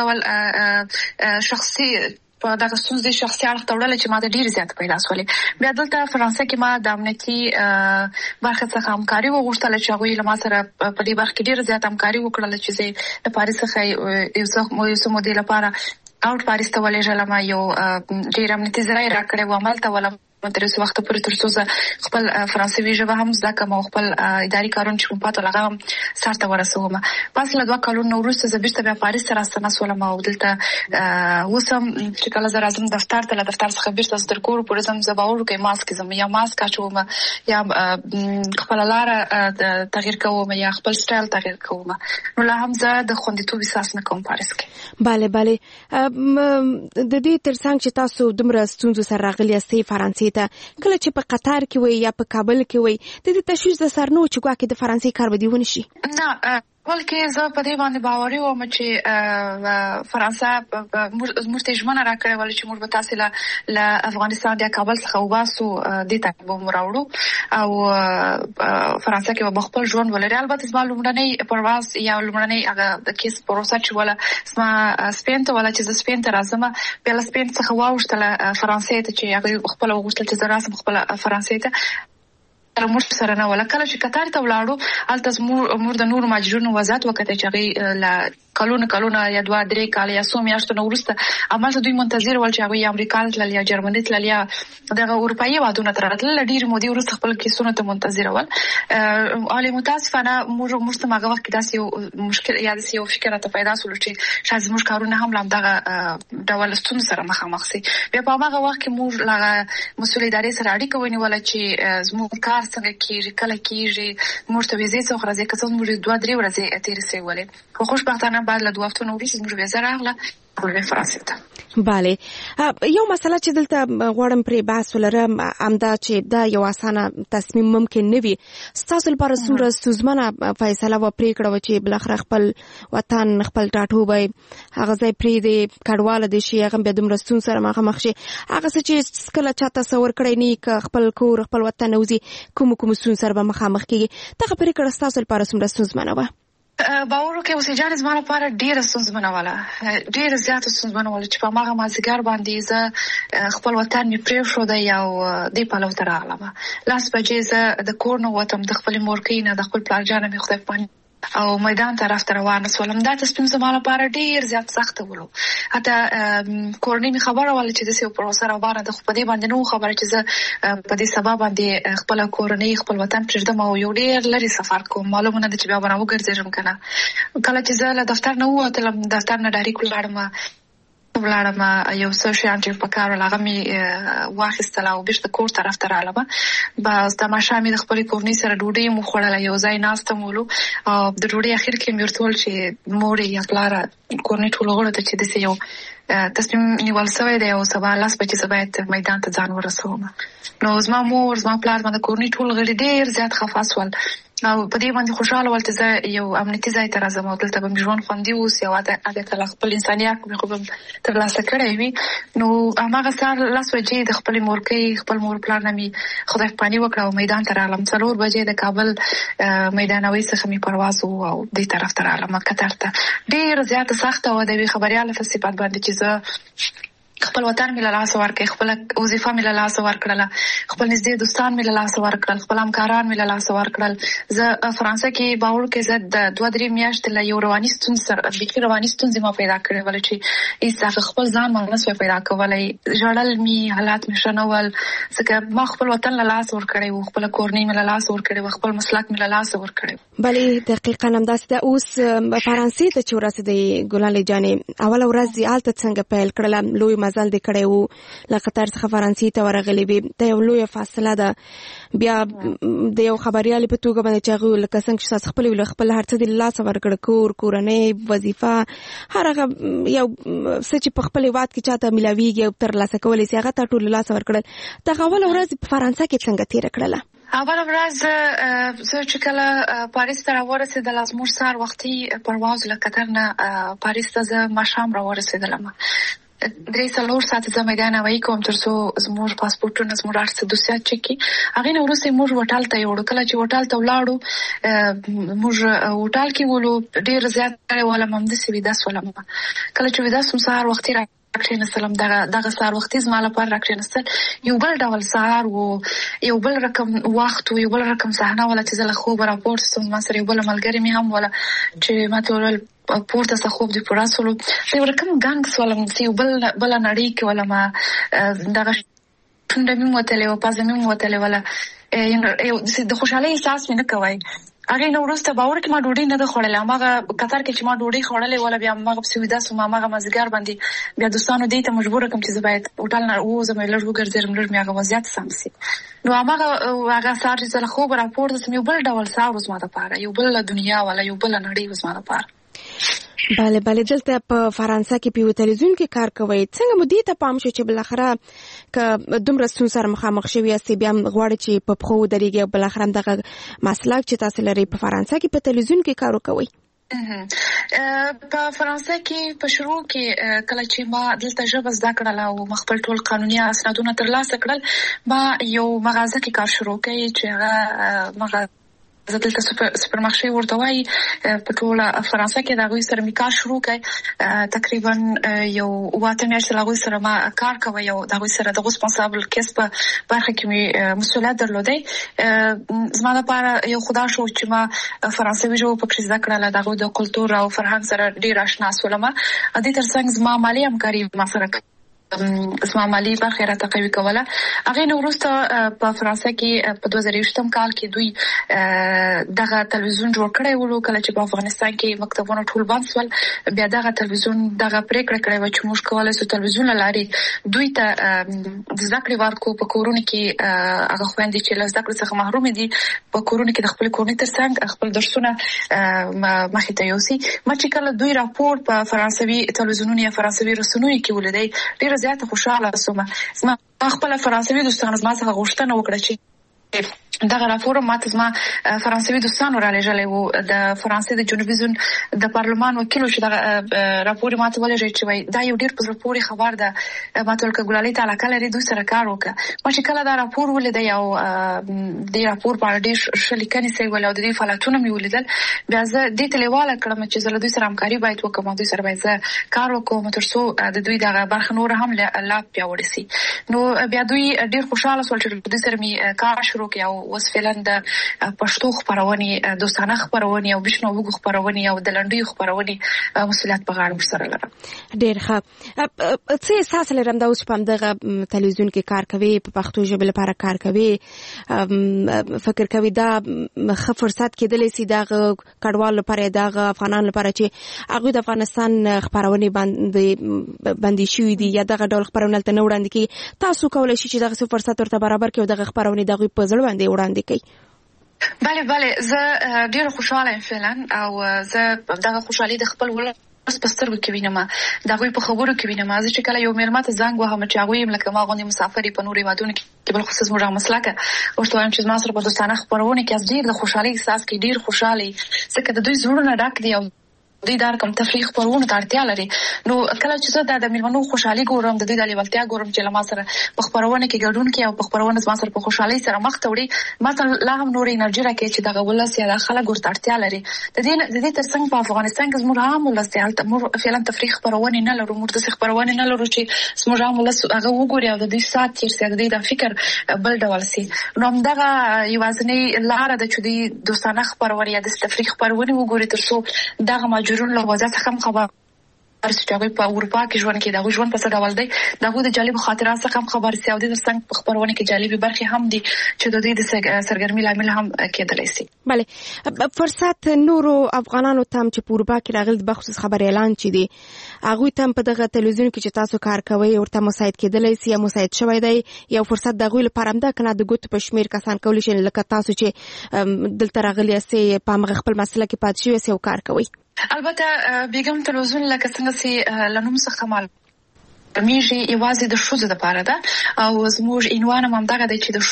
ډول شخصي په دغه ستونزې شخصي اړخ ته وړل چې ما ته ډېرې زیاتې پیدا سولې. بیا دلته فرانسې کې ما د امنیتي برخې څخه همکاري وغوښتله چې هغوی له ما سره په دې برخه کې ډېره زیاته همکاري وکړله چې زه د پاریس څخه یو څه مودې لپاره اوټ پاریس ته ولېږلم. یو ډېر امنیتي ځای راکړی و همالته ولم تر څو وخت پورې تر څو زه خپل فرانسوي ژبه هم زده کړم او خپل اداري کارونه چې کوم پاته هغه هم سر ته ورسوم. پس له دوه کلونو وروسته زه بیرته بیا پاریس ته راستنه شولم او دلته اوس هم چې کله زه راځم دفتر ته له دفتر څخه بیرته زه تر کور پورې ځم زه باور کوم ماسک ځم یا ماسک اچوم یا خپله لاره تغییر کوم یا خپل سټایل تغییر کوم. نو لا هم زه د خوندیتوب احساس نه کوم پاریس کې. بله بله د دې ترڅنګ چې تاسو دومره ستونزو سره راغلي یاستئ فرانسې ته کله چې په قطر کې وي یا په کابل کې وي د دې تشویش د سر نو چې ګواکې د فرانسې کار به دی ونشي نه بلکې زه په دې باندې باوري وم چې فرانسه موږ ته ژمنه راکړې وه چې موږ به تاسې له افغانستان یا کابل څخه وباسو دې ته به مو راوړو او فرانسه کې به خپل ژوند ولري. البته زما لومړنی پرواز یا لومړنی هغه د کیس پروسه چې ولا زما سپین ته ولا چې زه سپین ته راځم بیا له سپین څخه واوښتله فرانسې ته چې هغه خپل وغوښتل چې زه راسم خپل فرانسې ته موږ سره نه ولا کله چې قطر ته ولاړو هلته موږ د نورو مهاجرینو وضعیت وکړه چې هغوی له کلونه کلونه یا دوه درې کاله یا څو میاشتو نه وروسته همالته دوی منتظر ول چې هغوی یا امریکا تلل یا جرمني تلل یا دغه اروپایي هېوادونو ته راتلل. ډېرې مودې وروسته خپل کیسونو ته منتظر ول. حالې متاسفانه موږ موږ ته هغه وخت کې داسې یو مشکل یا داسې یو فکر راته پیدا سولو چې شاید زموږ کارونه هم له همدغه ډول ستونزو سره مخامخ سي. بیا په هماغه وخت کې موږ له مسؤل ادارې سره اړیکه ونیوله چې زموږ کار څنګه کېږي کله کېږي موږ ته ویزې څوک راځي که څه زموږ دوه درې ورځې تېرې سوې ولې خو خوشبختانه بعد له دوه هفتو نه وروسته زموږ ویزه راغله ټولې فرانسې ته. بله یو مسله چې دلته غواړم پرې بحث ولرم همدا چې دا یو اسانه تصمیم ممکن نه وي. ستاسو لپاره څومره ستونزمنه فیصله وه پرېکړه وه چې بالاخره خپل وطن خپل ټاټوبی هغه ځای پرېږدي کډواله دې شي هغه بیا دومره ستونزو سره مخامخ شي هغه څه چې کله چا تصور کړی نه وي که خپل کور خپل وطن نه وځي کومو کومو ستونزو سره به مخامخ کېږي دغه پرېکړه ستاسو لپاره څومره ستونزمنه وه؟ باور وکړئ اوسې جان زما لپاره ډېره ستونزمنه وله ډېره زیاته ستونزمنه وله چې په هماغه مازدیګر باندې زه خپل وطن مې پرېښودی او دې پلو ته راغلم. لاس بجې زه د کور نه وتم د خپلې مورکۍ نه د خپل پلار جانه مې خدای په او میدان طرف ته روانه سولم. دا تصمیم زما لپاره ډېر زیات سخت ولو. حتی کورنۍ مې خبره وله چې داسې یو پروسه روانه ده خو په دې باندې نه وه خبره چې زه په دې سبا باندې خپله کورنۍ خپل وطن پرېږدم او یو ډېر لرې سفر کوم. معلومه نه ده چې بیا به راوګرځېږم که نه. کله چې زه له دفتر نه ووتلم دفتر نه ډایرېک ولاړم ولاړم یو څه شیان چې په کار ول هغه مې واخیستل او بېرته کور طرف ته رالم. بس د ماښام مې د خپلې کورنۍ سره ډوډۍ مو خوړله یو ځای ناسته مو ولو او د ډوډۍ اخر کې مې ورته وویل چې مورې یا پلاره کورنۍ ټولو غړو ته چې داسې یو تصمیم نیول سوی دی او سبا لس بجې زه باید میدان ته ځان ورسوم. نو زما مور زما پلار زما د کورنۍ ټول غړي ډېر زیات خفه سول او په دې باندې خوشحاله ول چې زه یو امنیتي ځای ته راځم او دلته به مې ژوند خوندي اوسي او هغې ته خپل انساني حق مې خو به ترلاسه کړی وي. نو هماغه سهار لس بجې د خپلې مورکۍ خپل مور پلار نه مې خدای پاني وکړه او میدان ته رالم. څلور بجې د کابل میدانوي څخه مې پرواز و او دې طرف ته رالم قطر ته. ډېره زیاته سخته وه د یوې خبریاله په صفت باندې چې زه خپل وطن مې له لاسه ورکړی خپله وظیفه مې له لاسه ورکړله خپل نږدې دوستان مې له لاسه ورکړل خپل همکاران مې له لاسه ورکړل. زه فرانسه کې باور وکړئ زه د دوه درې میاشتې له یو رواني ستونزې سره بیخي رواني ستونزې ما پیدا کړې وله چې هېڅ هغه خپل ځان ما نه سوی پیدا کولی. ژړل مې حالات مې ښه نه ول ځکه ما خپل وطن له لاسه ورکړی و خپله کورنۍ مې له لاسه ورکړې وه خپل مسلک مې له لاسه ورکړی و. بلې دقیقا همداسې ده. اوس فرانسې ته چې ورسېدئ ګلالۍ جانې اوله ورځ دې هلته څنګه پیل کړله؟ لوی مزل دې کړی و له قطر څخه فرانسې ته ورغلې وې دا یو لویه فاصله ده. بیا د یو خبریالې په توګه باندې چې هغوی لکه څنګه چې تاسو خپلې ویل خپل هر څه دې له لاسه ورکړه کور کورنۍ وظیفه هر هغه یو څه چې په خپل هېواد کې چاته میلاویږي او ترلاسه کولی سي هغه تا ټول له لاسه ورکړل. دغه اوله ورځ په فرانسه کې څنګه تېره کړله؟ اوله ورځ زه چې کله پاریس ته راورسېدله زموږ سهار وختي پرواز له قطر نه پاریس ته زه ماښام راورسېدلم. درې څلور ساعته زه میدان هوایي کوم تر څو زموږ پاسپورټونه زموږ هر څه دوسیات چک کړي. هغې نه وروسته موږ هوټل ته یوړو. کله چې هوټل ته ولاړو موږ هوټل کې ولو ډېر زیات کړی ولم همداسې ویده سولم. کله چې ویده سوم سهار وختي را کښېنستلم. دغه دغه سهار وختي زما لپاره را کښېنستل یو بل ډول سهار و یو بل رقم وخت و یو بل رقم صحنه وله چې زه له خوبه راپورته سوم. زما سره یو بله ملګرې مې هم وله چې ما ته وویل پورته څه خوب دې پوره سولو. زه یو رقم ګنګ سولم چې یو بل بله نړۍ کې ولم دغه شونډه مې وتلې وه پزه مې وتلې وله د خوشحالۍ احساس مې نه کوی. هغې نه وروسته باور کړې ما ډوډۍ نه ده خوړلې. هماغه قطر کې چې ما ډوډۍ خوړلې وله بیا هماغه پسې ویده سوم. هماغه مازدیګر باندې بیا دوستانو دې ته مجبوره کړم چې زه باید هوټل نه ووځم لږ وګرځېدم لږ مې هغه وضعیت سم سي. نو هماغه هغه سهار چې زه له خوبه راپورته سوم یو بل ډول سهار و زما دپاره یو بله دنیا وله یو بله نړۍ و زما دپاره. بله بله دلته په فرانسه کې په تلویزیون کې کار کوي څنګه مو دې ته پام شو چې بل اخره ک دومره ستون سره مخامخ شوی یاستئ بیا غواړي چې په خو درېږي بل اخره دغه مسلک چې تاسو لري په فرانسه کې په تلویزیون کې کار کوي په فرانسه کې په شروع کې کله چې ما دلته ژبه زده کړل او خپل ټول قانوني اسنادونه ترلاسه کړل ما یو مغازه کې کار شروع کړی چې هغه مغازه زه دلته سوپرمارکې ورته وایي په ټوله فرانسه کې د هغوی سره مې کار شروع کړی تقریبا یو اووه میاشتې له هغوی سره ما کار کوی او د هغوی سره د ریسپانسابل کیس په برخه کې مې مسؤلیت درلودی زما لپاره یو خدا شو چې ما فرانسوي ژبه پکې زده کړله د هغوی د کلتور او فرهنګ سره ډېر اشنا شولم دې ترڅنګ زما مالي همکاري ما سره زما مالي برخه راته قوي کوله هغه نو وروسته په فرانسه کې په دوه زره یوولسم کال کې دوی دغه تلویزیون جوړ کړی و کله چې په افغانستان کې مکتبونه ټول بند شول بیا دغه تلویزیون دغه پریکړه کړې و چې موږ کولای شو تلویزیون لاري دوی ته د ذکر ورکو په کورونه کې هغه خويندې چې له ذکر څخه محروم دي په کورونه کې د خپل کورنۍ ترڅنګ خپل درسونه مخې ته یوسي ما چې کله دوی راپور په فرانسوي تلویزیونونو یا فرانسوي رسنیو کې ولیدای ډېر زیاته خوشاله شوم زما خپل فرانسوي دوستان زما څخه غوښتنه وکړه چې دغه راپور ماته زما فرانسوي دوستانو را لېږلی وو د فرانسې د جنوبي زون د پارلمان وکیل چې دغه راپور ماته ولېږی چې وایي دا یو ډېر په زړه پورې خبر ده ماته ویل که ګلالۍ ته علاقه لري دوی سره کار وکړه ما چې کله دا راپور ولیدی او دې راپور په اړه ډېر ښه لیکنې سوي ول او د دې فعالیتونه مې ولیدل بیا زه دې ته لیواله کړم چې زه له دوی سره همکاري باید وکړم دوی سره باید زه کار وکړم تر څو د دوی دغه برخه نور هم لا پیاوړې سي نو بیا دوی ډېر خوشاله شول چې دوی سره مې کار شروع کړی او اوس فعلا د پښتو خبرونې دوستانه خبرونې او بشنو وګ خبرونې او د لنډیو خبرونې مسؤلیت په غاړه سره لرم ډېر ښه څه احساس لرم دا اوس په دغه تلویزیون کې کار کوي په پښتو ژبه لپاره کار کوي فکر کوي دا ښه فرصت کېدلی سي دغه کډوال لپاره دغه افغانان لپاره چې هغوی د افغانستان خبرونې باندې بندي شوي دي یا دغه ډول خبرونه هلته نه وړاندې کوي تاسو کولی شئ چې دغسې فرصت ورته برابر کړئ او دغه خبرونې د هغوی په زړه باندې وړاندې کوي بله بله زه ډېره خوشحاله یم فعلا او زه دغه خوشحالي د خپل ولس په سترګو کې وینم د هغوی په خبرو کې وینم زه چې کله یو مېلمه ته زنګ وهم چې هغوی یم لکه ما غوندې مسافر په نورو هېوادونو کې بالخصوص زموږ هغه مسلکه ورته وایم چې زما سره په دوستانه خپرونې کې ډېر د خوشحالۍ احساس کوي ډېر خوشحاله وي ځکه د دوی زړونه ډک دي او دوی دا رقم تفریح خبرونه ته اړتیا لري نو کله چې زه د میلمنو خوشحالي ګورم د دوی د لیوالتیا ګورم چې له ما سره په خبرونه کې ګډون کوي او په خبرونه زما سره په خوشحالۍ سره مخ ته وړي ما ته لا هم نور انرژي راکوي چې دغه ولس یا د خلک ورته اړتیا لري د دې د دې ترڅنګ په افغانستان کې زموږ عام ولس دی هلته موږ فعلا تفریح خبرونه نه لرو موږ داسې خبرونه نه لرو چې زموږ عام ولس هغه وګوري او د دوی ساعت تېر سي د دوی د فکر بل ډول سي نو همدغه یوازینۍ لاره ده چې دوی دوستانه خبرونه یا د تفریح خبرونه وګوري تر څو دغه ماجرون له وضعیت څخه خبر چې هغوی په اروپا کې ژوند کوي د هغوی ژوند په څه ډول دی د هغوی د جالبو خاطرات څخه هم خبر سي او د ترڅنګ په خبرونه کې جالبې برخې هم دي چې د دوی د سرګرمۍ لامل هم کېدلی سي بله فرصت نورو افغانانو ته هم چې په اروپا کې راغلي بخصوص خبر اعلان چې دي هغوی ته هم په دغه تلویزیون کې چې تاسو کار کوئ ورته مساعد کېدلی سي یا مساعد شوی دی یو فرصت د هغوی لپاره هم ده که نه د ګوتو په شمېر کسان کولی شي لکه تاسو چې دلته راغلي یاستئ په همغه خپل مسله کې پاتې شوي یاستئ او کار کوئ البته بیګم تلویزیون لکه څنګه چې له نوم څخه معلومیږي یوازې د ښځو دپاره ده او زموږ عنوان هم همدغه دی چې د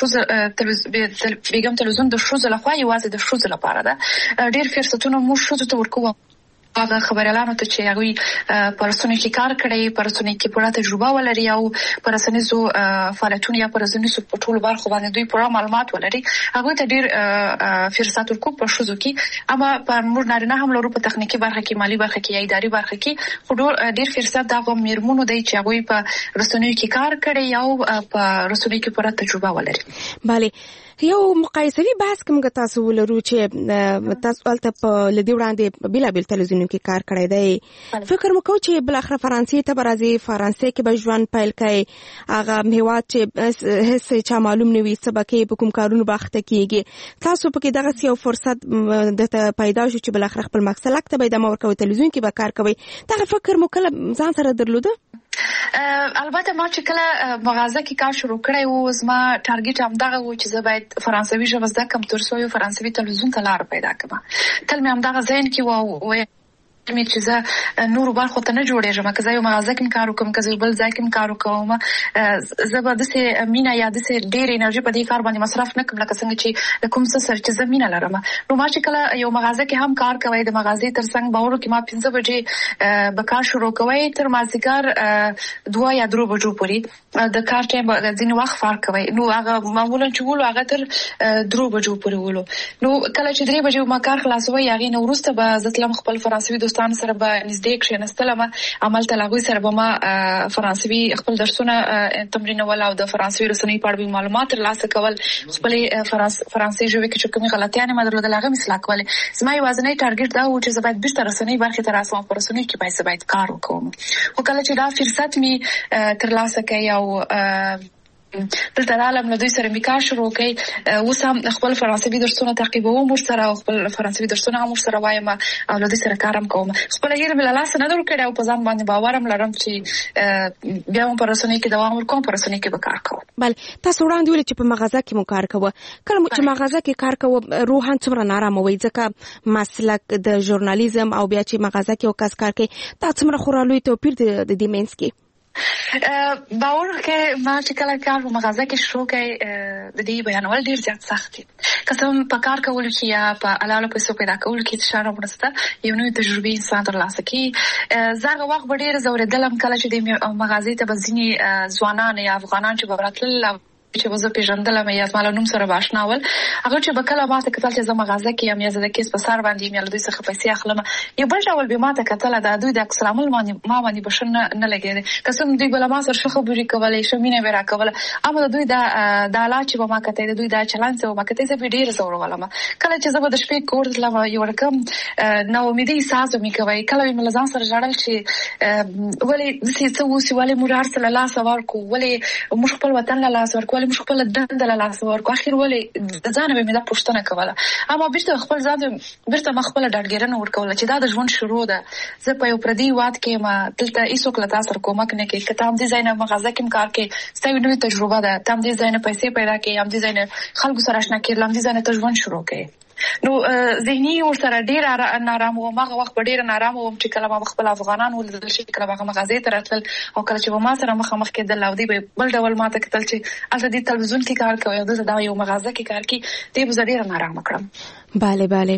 ښځو بیګم تلویزیون د ښځو لخوا یوازې د ښځو لپاره ده ډېر فرصتونه موږ ښځو ته ورکوو هغه خبریالانو ته چې هغوی په رسنیو کې کار کړی په رسنیو کې پوره تجربه ولري او په رسنیزو فعالیتونو یا په رسنیزو په ټولو برخو باندې دوی پوره معلومات ولري هغوی ته ډېر فرصت ورکوو په ښځو کې اما په موږ نارینه هم لرو په تخنیکي برخه کې مالي برخه کې یا اداري برخه کې خو ډېر فرصت د هغو مېرمنو دی چې هغوی په رسنیو کې کار کړی او په رسنیو کې پوره تجربه ولري بله یو مقایسوي بحث که موږ تاسو ولرو چې تاسو هلته په له دې وړاندې بېلابېل تلویزیونونو کې کار کړی دی فکر مو کوو چې بالاخره فرانسې ته به راځي فرانسې کې به ژوند پیل کوي هغه هېواد چې هېڅ چا معلوم نه وي څه به کوي په کوم کارونو به اخته کېږي تاسو پکې دغسې یو فرصت درته پیدا شو چې بالاخره خپل مسلک ته به یې ادامه ورکوئ تلویزیون کې به کار کوئ دغه فکر مو کله ځان سره درلوده البته ما چې کله مغازه کې کار شروع کړی و زما ټارګټ همدغه و چې زه باید فرانسوي ژبه زده کړم تر څو یو فرانسوي تلویزیون ته لاره پیدا کړم تل مې همدغه ذهن کې و می چې زه نور برخو ته نه جوړېږم که زه یو مغازه کې کار وکم که زه بل ځای کې کار وکوم زه به داسې مینه یا داسې ډېر انرژي په دې کار باندې مصرف نه کړم لکه څنګه چې د کوم څه سره چې زه مینه لرم. نو ما چې کله یو مغازه کې هم کار کوي د مغازې تر څنګ باور کې ما پنځه بجې به کار شروع کوي تر مازدیګر دوه یا درې بجو پورې د کار ټایم ځینې وخت فرق کوي. نو هغه معمولا چې ولو هغه تر درې بجو پورې ولو. نو کله چې درې بجې ما کار خلاصوي هغې نه وروسته به زه تلم خپل فرانسوي دوستانو سره به نږدې کښېنستلم همالته له هغوی سره به ما فرانسوي خپل درسونه تمرینول او د فرانسوي رسنیو په اړه معلومات ترلاسه کول خپلې فرانسوي ژبې کې چې کومې غلطیانې ما درلودل هغه مې اصلاح کولې. زما یوازینی ټارګېټ دا و چې زه باید بېرته رسنۍ برخې ته راسم او په رسنیو کې باید زه باید کار وکړم. خو کله چې دا فرصت مې ترلاسه کړی او دلته رالم له دوی سره مې کار شروع کړی اوس هم خپل فرانسوي درسونه تعقیبوم ورسره او خپل فرانسوي درسونه هم ورسره وایم او له دوی سره کار هم کوم. خپله هیله مې له لاسه نه ده ورکړې او په ځان باندې باور هم لرم چې بیا هم په رسنیو کې دوام ورکوم په رسنیو کې به کار کوم. بله تاسو وړاندې ویلې چې په مغازه کې مو کار کوه کله چې مغازه کې کار کوه روحاً څومره نارامه وئ ځکه مسلک د ژورنالیزم او بیا چې مغازه کې یو کس کار کوي دا څومره خورا لوی توپیر دی د دې منځ کې؟ باور کې ما چې کله کار په مغازه کې شروع کړی د دې بیانول ډېر زیات سخت دي که څه هم په کار کولو کې یا په حلالو پیسو پیدا کولو کې فشار مرسته یو نوې تجربې انسان ترلاسه کوي. زه هغه وخت به ډېره ځورېدلم کله چې د مغازې ته به ځینې ځوانان یا افغانان چې به راتلل چې وزه پیژندلم یا زما له نوم سره به اشنا ول هغه چې به کله ماته کتل چې زه مغازه کې یم یا زه د کیس په سر باندې یم یا له دوی څخه پیسې اخلم یو بل ډول به ماته کتله د دوی د عکس العمل ما باندې بشن نه لګېدی که څوم دوی به له ما سره ښه خبرې کولې ښه مینه به راکوله اما د دوی دا د حالات چې به ما کتئ د دوی دا چلند چې به ما کتئ زه به ډېره ځورولم. کله چې زه به د شپې کور ته تلم یو رقم ناامیدي احساس به مې کوی کله به مې له ځان سره ژړل چې ولې داسې څه وسي ولې موږ هر څه له لاسه ورکړو ولې موږ خپل وطن له لاسه ورکړو ولې موږ خپله دنده له لاسه ورکړو اخر ولې د ځانه به مې دا پوښتنه کوله اما بېرته خپل ځان بېرته ما خپله ډاډګیرنه ورکوله چې دا د ژوند شروع ده زه په یو پردي هېواد کې یم دلته هېڅوک له تا سره کومک نه کوي که ته همدې ځای نه مغازه کې هم کار کوې ستا یوه نوې تجربه ده ته همدې ځای نه پیسې پیدا کوې همدې ځای نه خلکو سره اشنا کېدل همدې ځای نه ته ژوند شروع کوې. نو ذهني ورسره ډېر نارام وم هغه وخت به ډېره نارام وم چې کله ما خپل افغانان ولیدل چې کله به هغه مغازې ته راتلل او کله چې به ما سره مخامخ کېدل او دوی به بل ډول ما ته کتل چې هلته دې تلویزیون کې کار کوي او دلته دا یو مغازه کې کار کوي دې به زه ډېره نارامه کړم. بله بله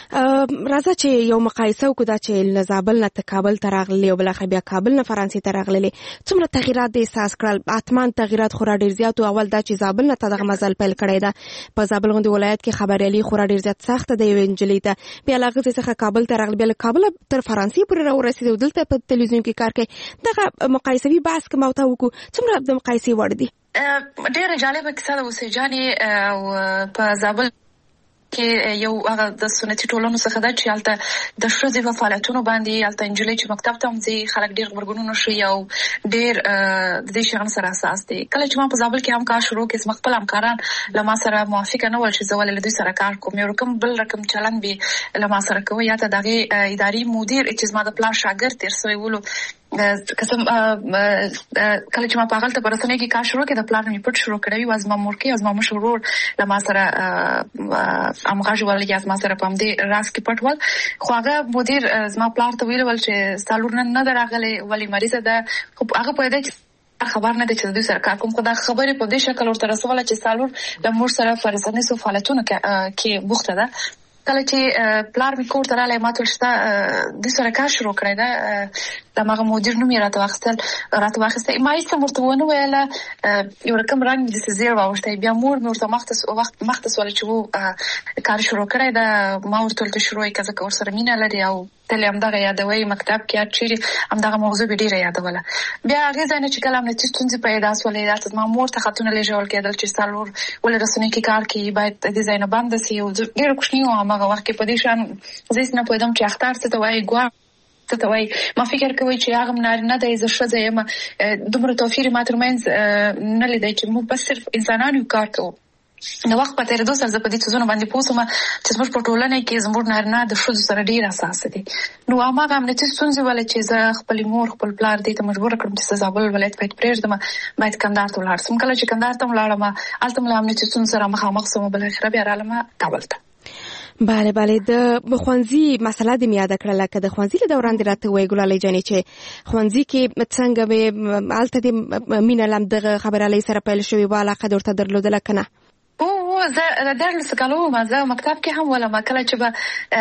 راځه چې یو مقایسه وکړو دا چې له زابل نه ته کابل ته راغللې او بالاخره بیا کابل نه فرانسې ته راغللې څومره تغیرات دې احساس کړل؟ حتما تغیرات خورا ډېر زیات و اول دا چې زابل نه ته دغه مزل پیل کړی ده په زابل غوندې ولایت کې خبریالي خورا ډېر زیات سخته ده یوې نجلۍ ته بیا له هغې څخه کابل ته راغلې بیا له کابله تر فرانسې پورې راورسېدې او دلته په تلویزیون کې کار کوي دغه مقایسوي بحث که ما ورته وکړو څومره د مقایسې وړ دي؟ ډېره جالبه کیسه ده اوسې جانې او په زابل کې یو هغه د سنتي ټولنو څخه ده چې هلته د ښځې په فعالیتونو باندې هلته نجلۍ چې مکتب ته هم ځي خلک ډېر غبرګونونه ښیي او ډېر د دې شیانو سره حساس دي. کله چې ما په زابل کې هم کار شروع کړ زما خپل همکاران له ما سره موافقه نه ول چې زه ولې له دوی سره کار کوم یو رقم بل رقم چلند به له ما سره کوي یا ته د هغې اداري مدیر چې زما د پلار شاګرد تېر سوی ولو قسم کله چې ما په هغلته په رسنیو کې کار شروع کړ د پلار مې پټ شروع کړی و زما مورکۍ او زما مشر ورور له ما سره همغږي ول یا زما سره په همدې راز کې پټ ول خو هغه مدیر زما پلار ته ویل ول چې ستا لور نن نه ده راغلی ولې مریضه ده خو هغه پوهېده چې خبر نه دی چې دوی سره کار کوم خو دا خبرې په دې شکل ورته رسوله چې ستا لور له موږ سره په رسنیزو فعالیتونو کې بوخته ده. کله چې پلار مې کور ته راغلی ما ته ویل چې تا دوی سره کار شروع کړی ده د هماغه مدیر نوم یې راته واخیستل راته واخیستی ما هېڅ هم ورته ونه ویله یو رقم رنګ مې داسې زیړ واوښتی بیا مور مې ورته مخته سوله چې و کار شروع کړی ده ما ورته ویل ته شروع یې که ځکه ورسره مینه لري او تل یې همدغه یادوئ مکتب کې هر چیرې همدغه موضوع به ډېره یادوله. بیا هغې ځای نه چې کله امنیتي ستونزې پیدا سولې راته زما مور ته خطونه لېږل کېدل چې ستا لور ولې رسنیو کې کار کوي باید د دې ځای نه بنده سي او ډېره کوچني وم هماغه وخت کې په دې شیان زه هېڅ نه پوهېدم چې اختر څه ته وایي ګواښ څه ته وایي ما فکر کوئ چې هغه م نارینه دی زه ښځه یم دومره توپیر یې ما تر منځ نه لیدی چې موږ بس صرف انسانان یو کار کوو. د وخت په تېرېدو سره زه په دې څیزونو باندې پوه شوم چې زموږ په ټولنه کې زموږ نارینه د ښځو سره ډېر حساسه دي. نو هماغه امنیتي ستونزې ولې چې زه خپلې مور خپل پلار دې ته مجبوره کړم چې زه زابل ولایت باید پرېږدم باید کندهار ته ولاړ شم. کله چې کندهار ته ولاړم هلته م له امنیتي ستونزو سره مخامخ شوم بالاخره بیا رالم کابل ته. bale bale د خوانزي مسله د میاده کړل که د خوانزي له دوران دی راته وای ګلالي جانې چې خوانزي کې څنګه به الته د مینه لم دغه خبره لې سره پیل شوی و علاقه درته درلودل کنه او زه درس کالو ما زه مکتب کې هم ولا ما کله چې به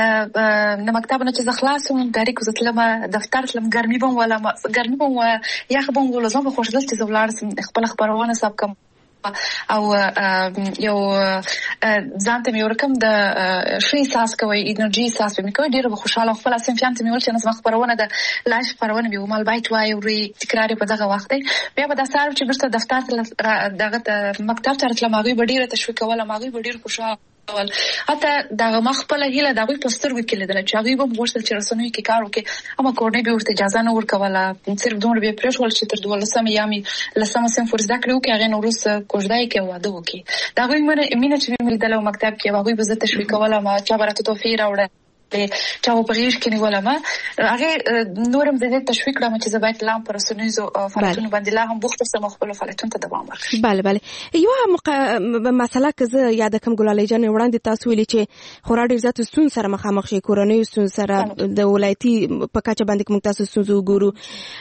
د مکتب نه چې زه خلاصم ډایرکټ زتلم دفتر تلم ګرمي بم ولا ګرمي بم و یخ بم ول زما خوشدل چې زه ولارم خپل خبرونه سب کوم او یو ځانته مې ورکم د شي ساس کوي انرژي ساس مې کوي ډیره خوشاله خپل اسیم فهمت مې ول چې نو خبرونه د لایف خبرونه به مال بایټ وای او تکرار په دغه وخت بیا به د سار چې برته دفتر دغه مکتب ته تل ماغي ډیره تشویق ولا ماغي ډیره خوشاله حتی دغه مخبل هیله دغه پستر وکیل دل چې هغه به ورسره چې رسنوي کې کار وکي اما کورنۍ به ورته اجازه نه ورکوله صرف دومره به پرېښول چې تر دولسم یامي لسم سم فرض کړو کې هغه نورس کوژدای کې واده وکي دغه مینه چې مې دلته مکتب کې هغه به زه تشویق ولا ما چې برته توفیر اوره چې په غیږ کې نیولم هغه نورم د دې تشویق کړم چې زبایت لام پر رسنیزو فعالیتونو باندې لا هم بوخت سم خپل فعالیتونو ته دوام ورکړم. بله بله یو مسله که زه یاد کوم ګلالي جان وړاندې تاسو ویلي چې خورا ډیر زیات ستون سره مخامخ شي کورنۍ ستون سره د ولایتي په کچه باندې کوم تاسو ستونزې وګورو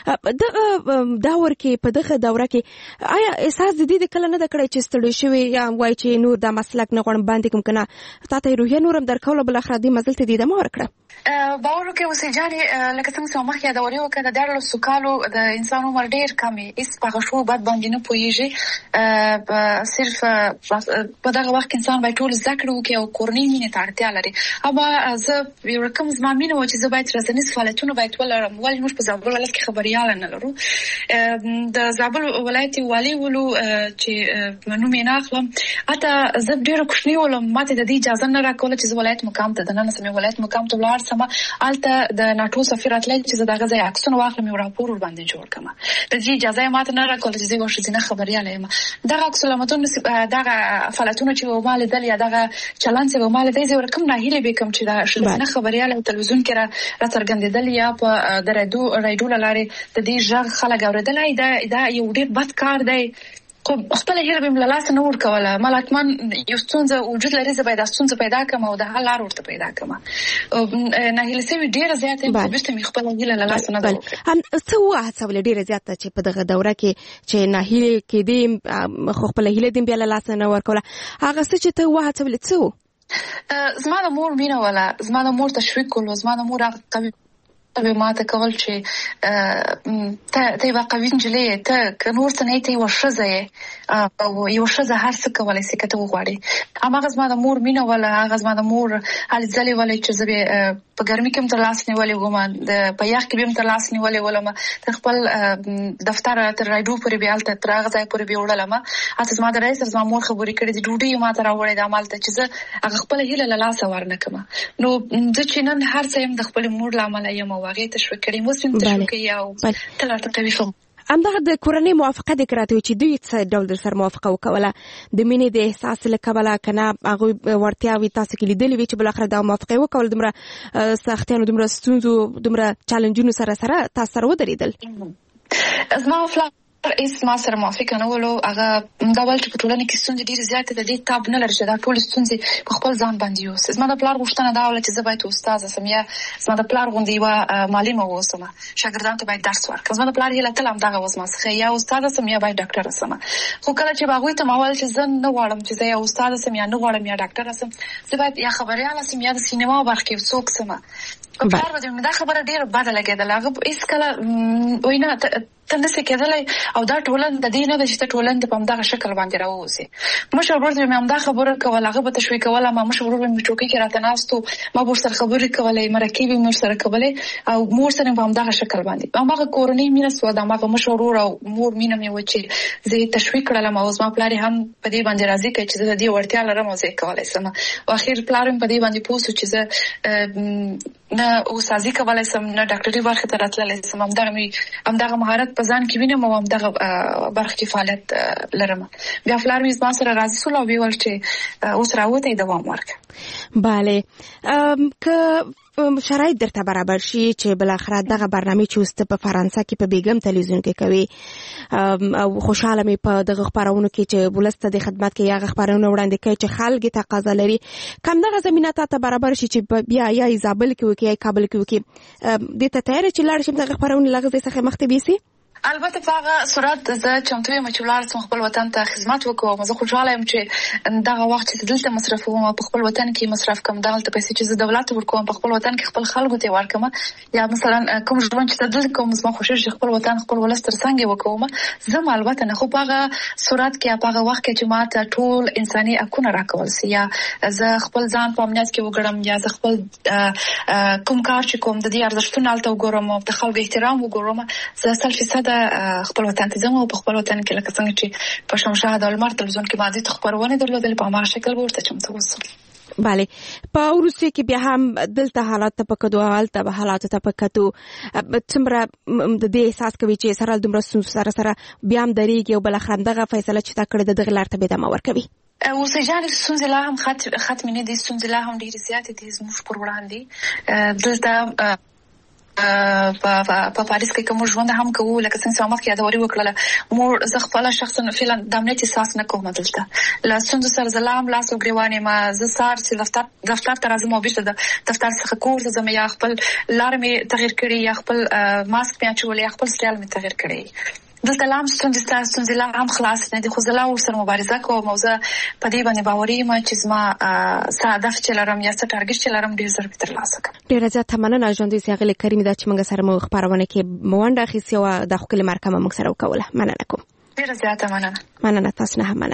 دغه داور کې په دغه دوره کې آیا احساس د دې کله نه د کړی چې ستړي شوی یا وای چې نور د مسلک نه غوړم باندې کوم کنه تاسو روحي نورم درکول بل اخر دې مزل ته دې د ورکړه باور وکړئ اوسې جانې لکه څنګه چې مخکې دا وریو کړه د ډېرو سکالو د انسان عمر ډېر کم ایس په شو بعد باندې نه پويږي صرف په دغه وخت انسان باید ټول ذکر وکړي او کورنۍ مینه ته اړتیا لري اما زه یو رقم زما مینه و چې زه باید رسنیز فعالیتونه باید ولرم ولې موږ په زابل ولایت کې خبريال نه لرو د زابل ولایت والی ولو چې منو مینه اخلم اته زه ډېر خوشنی ولم ماته د دې اجازه نه راکوله چې ولایت مقام ته د نن سمې ولایت مقام ته ولار سم الته د ناتو سفیر اتلای چې دغه ځای عکسونه واخلم او راپور ور باندې جوړ کړم د دې اجازه ماته نه راکول چې زه ورشي نه خبرياله یم دغه عکسونه متون دغه فعالیتونه چې و مال دل یا دغه چلن چې و مال دې زه ورکم نه هیله به کوم چې دا شل نه خبرياله تلویزیون کې را څرګندېدل یا په درېدو رایډو لاره د دې ژغ خلک اوریدلای دا دا یو ډېر بد کار دی خو خپل هیله به ملاله نه ورکوله ملاتمن یو څنګه وجود لري زه باید څنګه پیدا کوم او د حل لار ورته پیدا کوم نه هیله سوي ډیره زیاته په بشته می خپل هیله لاله نه ده هم څه واه څول ډیره زیاته چې په دغه دوره کې چې نه هیله کې دې خپل هیله دې بیا لاله نه ورکوله هغه څه چې ته واه څول څه زما د مور مینه ولا زما د مور تشویق کول زما د مور هغه به ما ته کول چې ته ته واقعي انجلې ته کنور ته نه ته ورشزه او یو شزه هر څه کولای شي کته وغواړي اما غزما د مور مینه ولا غزما د مور هل ځلې ولې چې زه په ګرمي کې تر لاس نیولې وګم د په یخ کې به تر لاس نیولې ولما ته خپل دفتر تر راډیو پورې به الته تر هغه ځای پورې به وړلم اته زما د رئیس زما مور خبرې کړې دي ډوډۍ ما ته راوړې د عمل ته چې زه هغه خپل هیله له لاس ورنه کما نو د چینن هر څه هم د خپل مور لامل یم واغې تشویق کړي مو سم تشویق یو تلته کوي فهم همدغه د کورنۍ موافقه د کراته چې دوی څه ډول در سره موافقه وکوله د مینې د احساس لکبله کنه هغه ورتیاوي تاسو کې لیدلې وی چې بل اخر دا موافقه وکول دمره سختیانو دمره ستونزو دمره چالنجونو سره سره تاسو سره ودرېدل زما فلا اس ما سره موافقه نه ولو هغه دا ول چې په ټولنه کې ستونزې ډېر زیاتې د دې تاب نه لري چې دا ټول ستونزې په خپل ځان باندې یو زما د پلار غوښتنه دا ول چې زه باید استاد سم یا زما د پلار غوندي و معلم اوسم شاګردانو ته باید درس ورکړم زما د پلار هیله تل هم دا وسمه څخه یا استاد سم یا باید ډاکټر سم خو کله چې باغوي ته ماول چې زه نه غواړم چې زه یا استاد سم یا نه غواړم یا ډاکټر سم زه باید یا خبريال سم یا د سینما برخه کې څوک سم په کار باندې دا خبره ډېر بده لګیدله هغه هیڅ کله وینا تنده کېدلای او دا ټولن د دې نه د چې ټولن د پمدغه شکل باندې راوځي مشر ورته مې همدا خبره کوله هغه به تشویق کوله ما مشر ورته مې ټوکی کې راته ناستو ما ور سره خبرې کولې مرکې به مور سره کولې او مور سره په همدغه شکل باندې هغه کورنۍ مینه سو دا ما په مشر ور او مور مینه مې و چې زه تشویق کړم او زما پلار هم په دې باندې راضي کړ چې د دې ورتیا لرم او زه کولای سم او اخر پلار په دې باندې پوسو چې زه نه او سازي کولای سم نه ډاکټري برخه ته راتللی سم همدغه مې همدغه مهارت په ځان کې وینم او همدغه برخه کې فعالیت لرم بیا فلار مې زما سره راضي سول او ویل چې اوس راوته دوام ورک bale که شرایط درته برابر شي چې بل اخر دغه برنامه چې اوس په فرانسه کې په بیګم تلویزیون کې کوي او خوشاله مې په دغه خبرونو کې چې ولسته د خدمت کې یا خبرونه وړاندې کوي چې خلک تقاضا لري کم دغه زمينه ته برابر شي چې بیا یا ایزابل کې وکي یا کابل کې وکي د ته تیار چې لاړ شي دغه خبرونه لغزه څخه مختبي سي البته په هغه صورت زه چمتو یم چې ولر سم خپل وطن ته خدمت وکوم زه خوشاله یم چې دغه وخت چې دلته مصرفوم په خپل وطن کې مصرف کوم دلته پیسې چې زه دولت ورکوم په خپل وطن کې خپل خلکو ته ورکوم یا مثلا کوم ژوند چې دلته کوم زما خوشش خپل وطن خپل ولستر څنګه وکوم زه البته نه خو په هغه صورت کې په هغه وخت کې چې ماته ټول انساني حقونه راکول سي یا زه خپل ځان په امنیت کې وګړم یا زه خپل کوم کار چې کوم د دې ارزښتونو الته وګورم او د خلکو احترام وګورم زه سل فیصد خپل وطن ته ځم او په خپل وطن کې لکه څنګه چې په شمشاد او لمر تلویزیون کې باندې تخبرونه درلودل په هغه شکل ورته چمتو وسو bale په روسیه کې بیا هم دلته حالات ته پکدو حالت به حالات ته پکتو څومره د دې احساس کوي چې سره دومره سره سره بیا هم درېږي او بل اخر دغه فیصله چې تا کړې د دغه لار ته به دمه ورکوي اوسېجان ستونزې لا هم خط ختم نه دي ستونزې لا هم ډېرې زیاتې دي زموږ پر وړاندې دلته په پاریس کې کوم ژوند هم کوو لکه څنګه چې مخکې یادوري وکړه مور زه خپل شخصا فعلا د امنیت احساس نه کوم دلته لا څنګه سره زلام لاس وګریوانې ما زه سار چې دفتر دفتر ته راځم او بیرته د دفتر څخه کور ته ځم یا خپل لار مې تغیر کړی یا خپل ماسک مې اچولی یا خپل سټایل مې تغیر کړی دلته لام ستونزې ستاسو ستونزې لا هم خلاص نه دي خو زه لا ورسره مبارزه کوم او زه په دې باندې باوري یم چې زما څه هدف چې لرم یا څه ټارګټ چې لرم ډېر ژر ترلاسه کړم ډېره زیاته مننه ژوندۍ سیاغلې کریمې دا چې موږ سره مو خبرونه کې مونډه اخیستې او د خپل مرکه موږ سره وکوله مننه کوم ډېره زیاته مننه مننه تاسو نه هم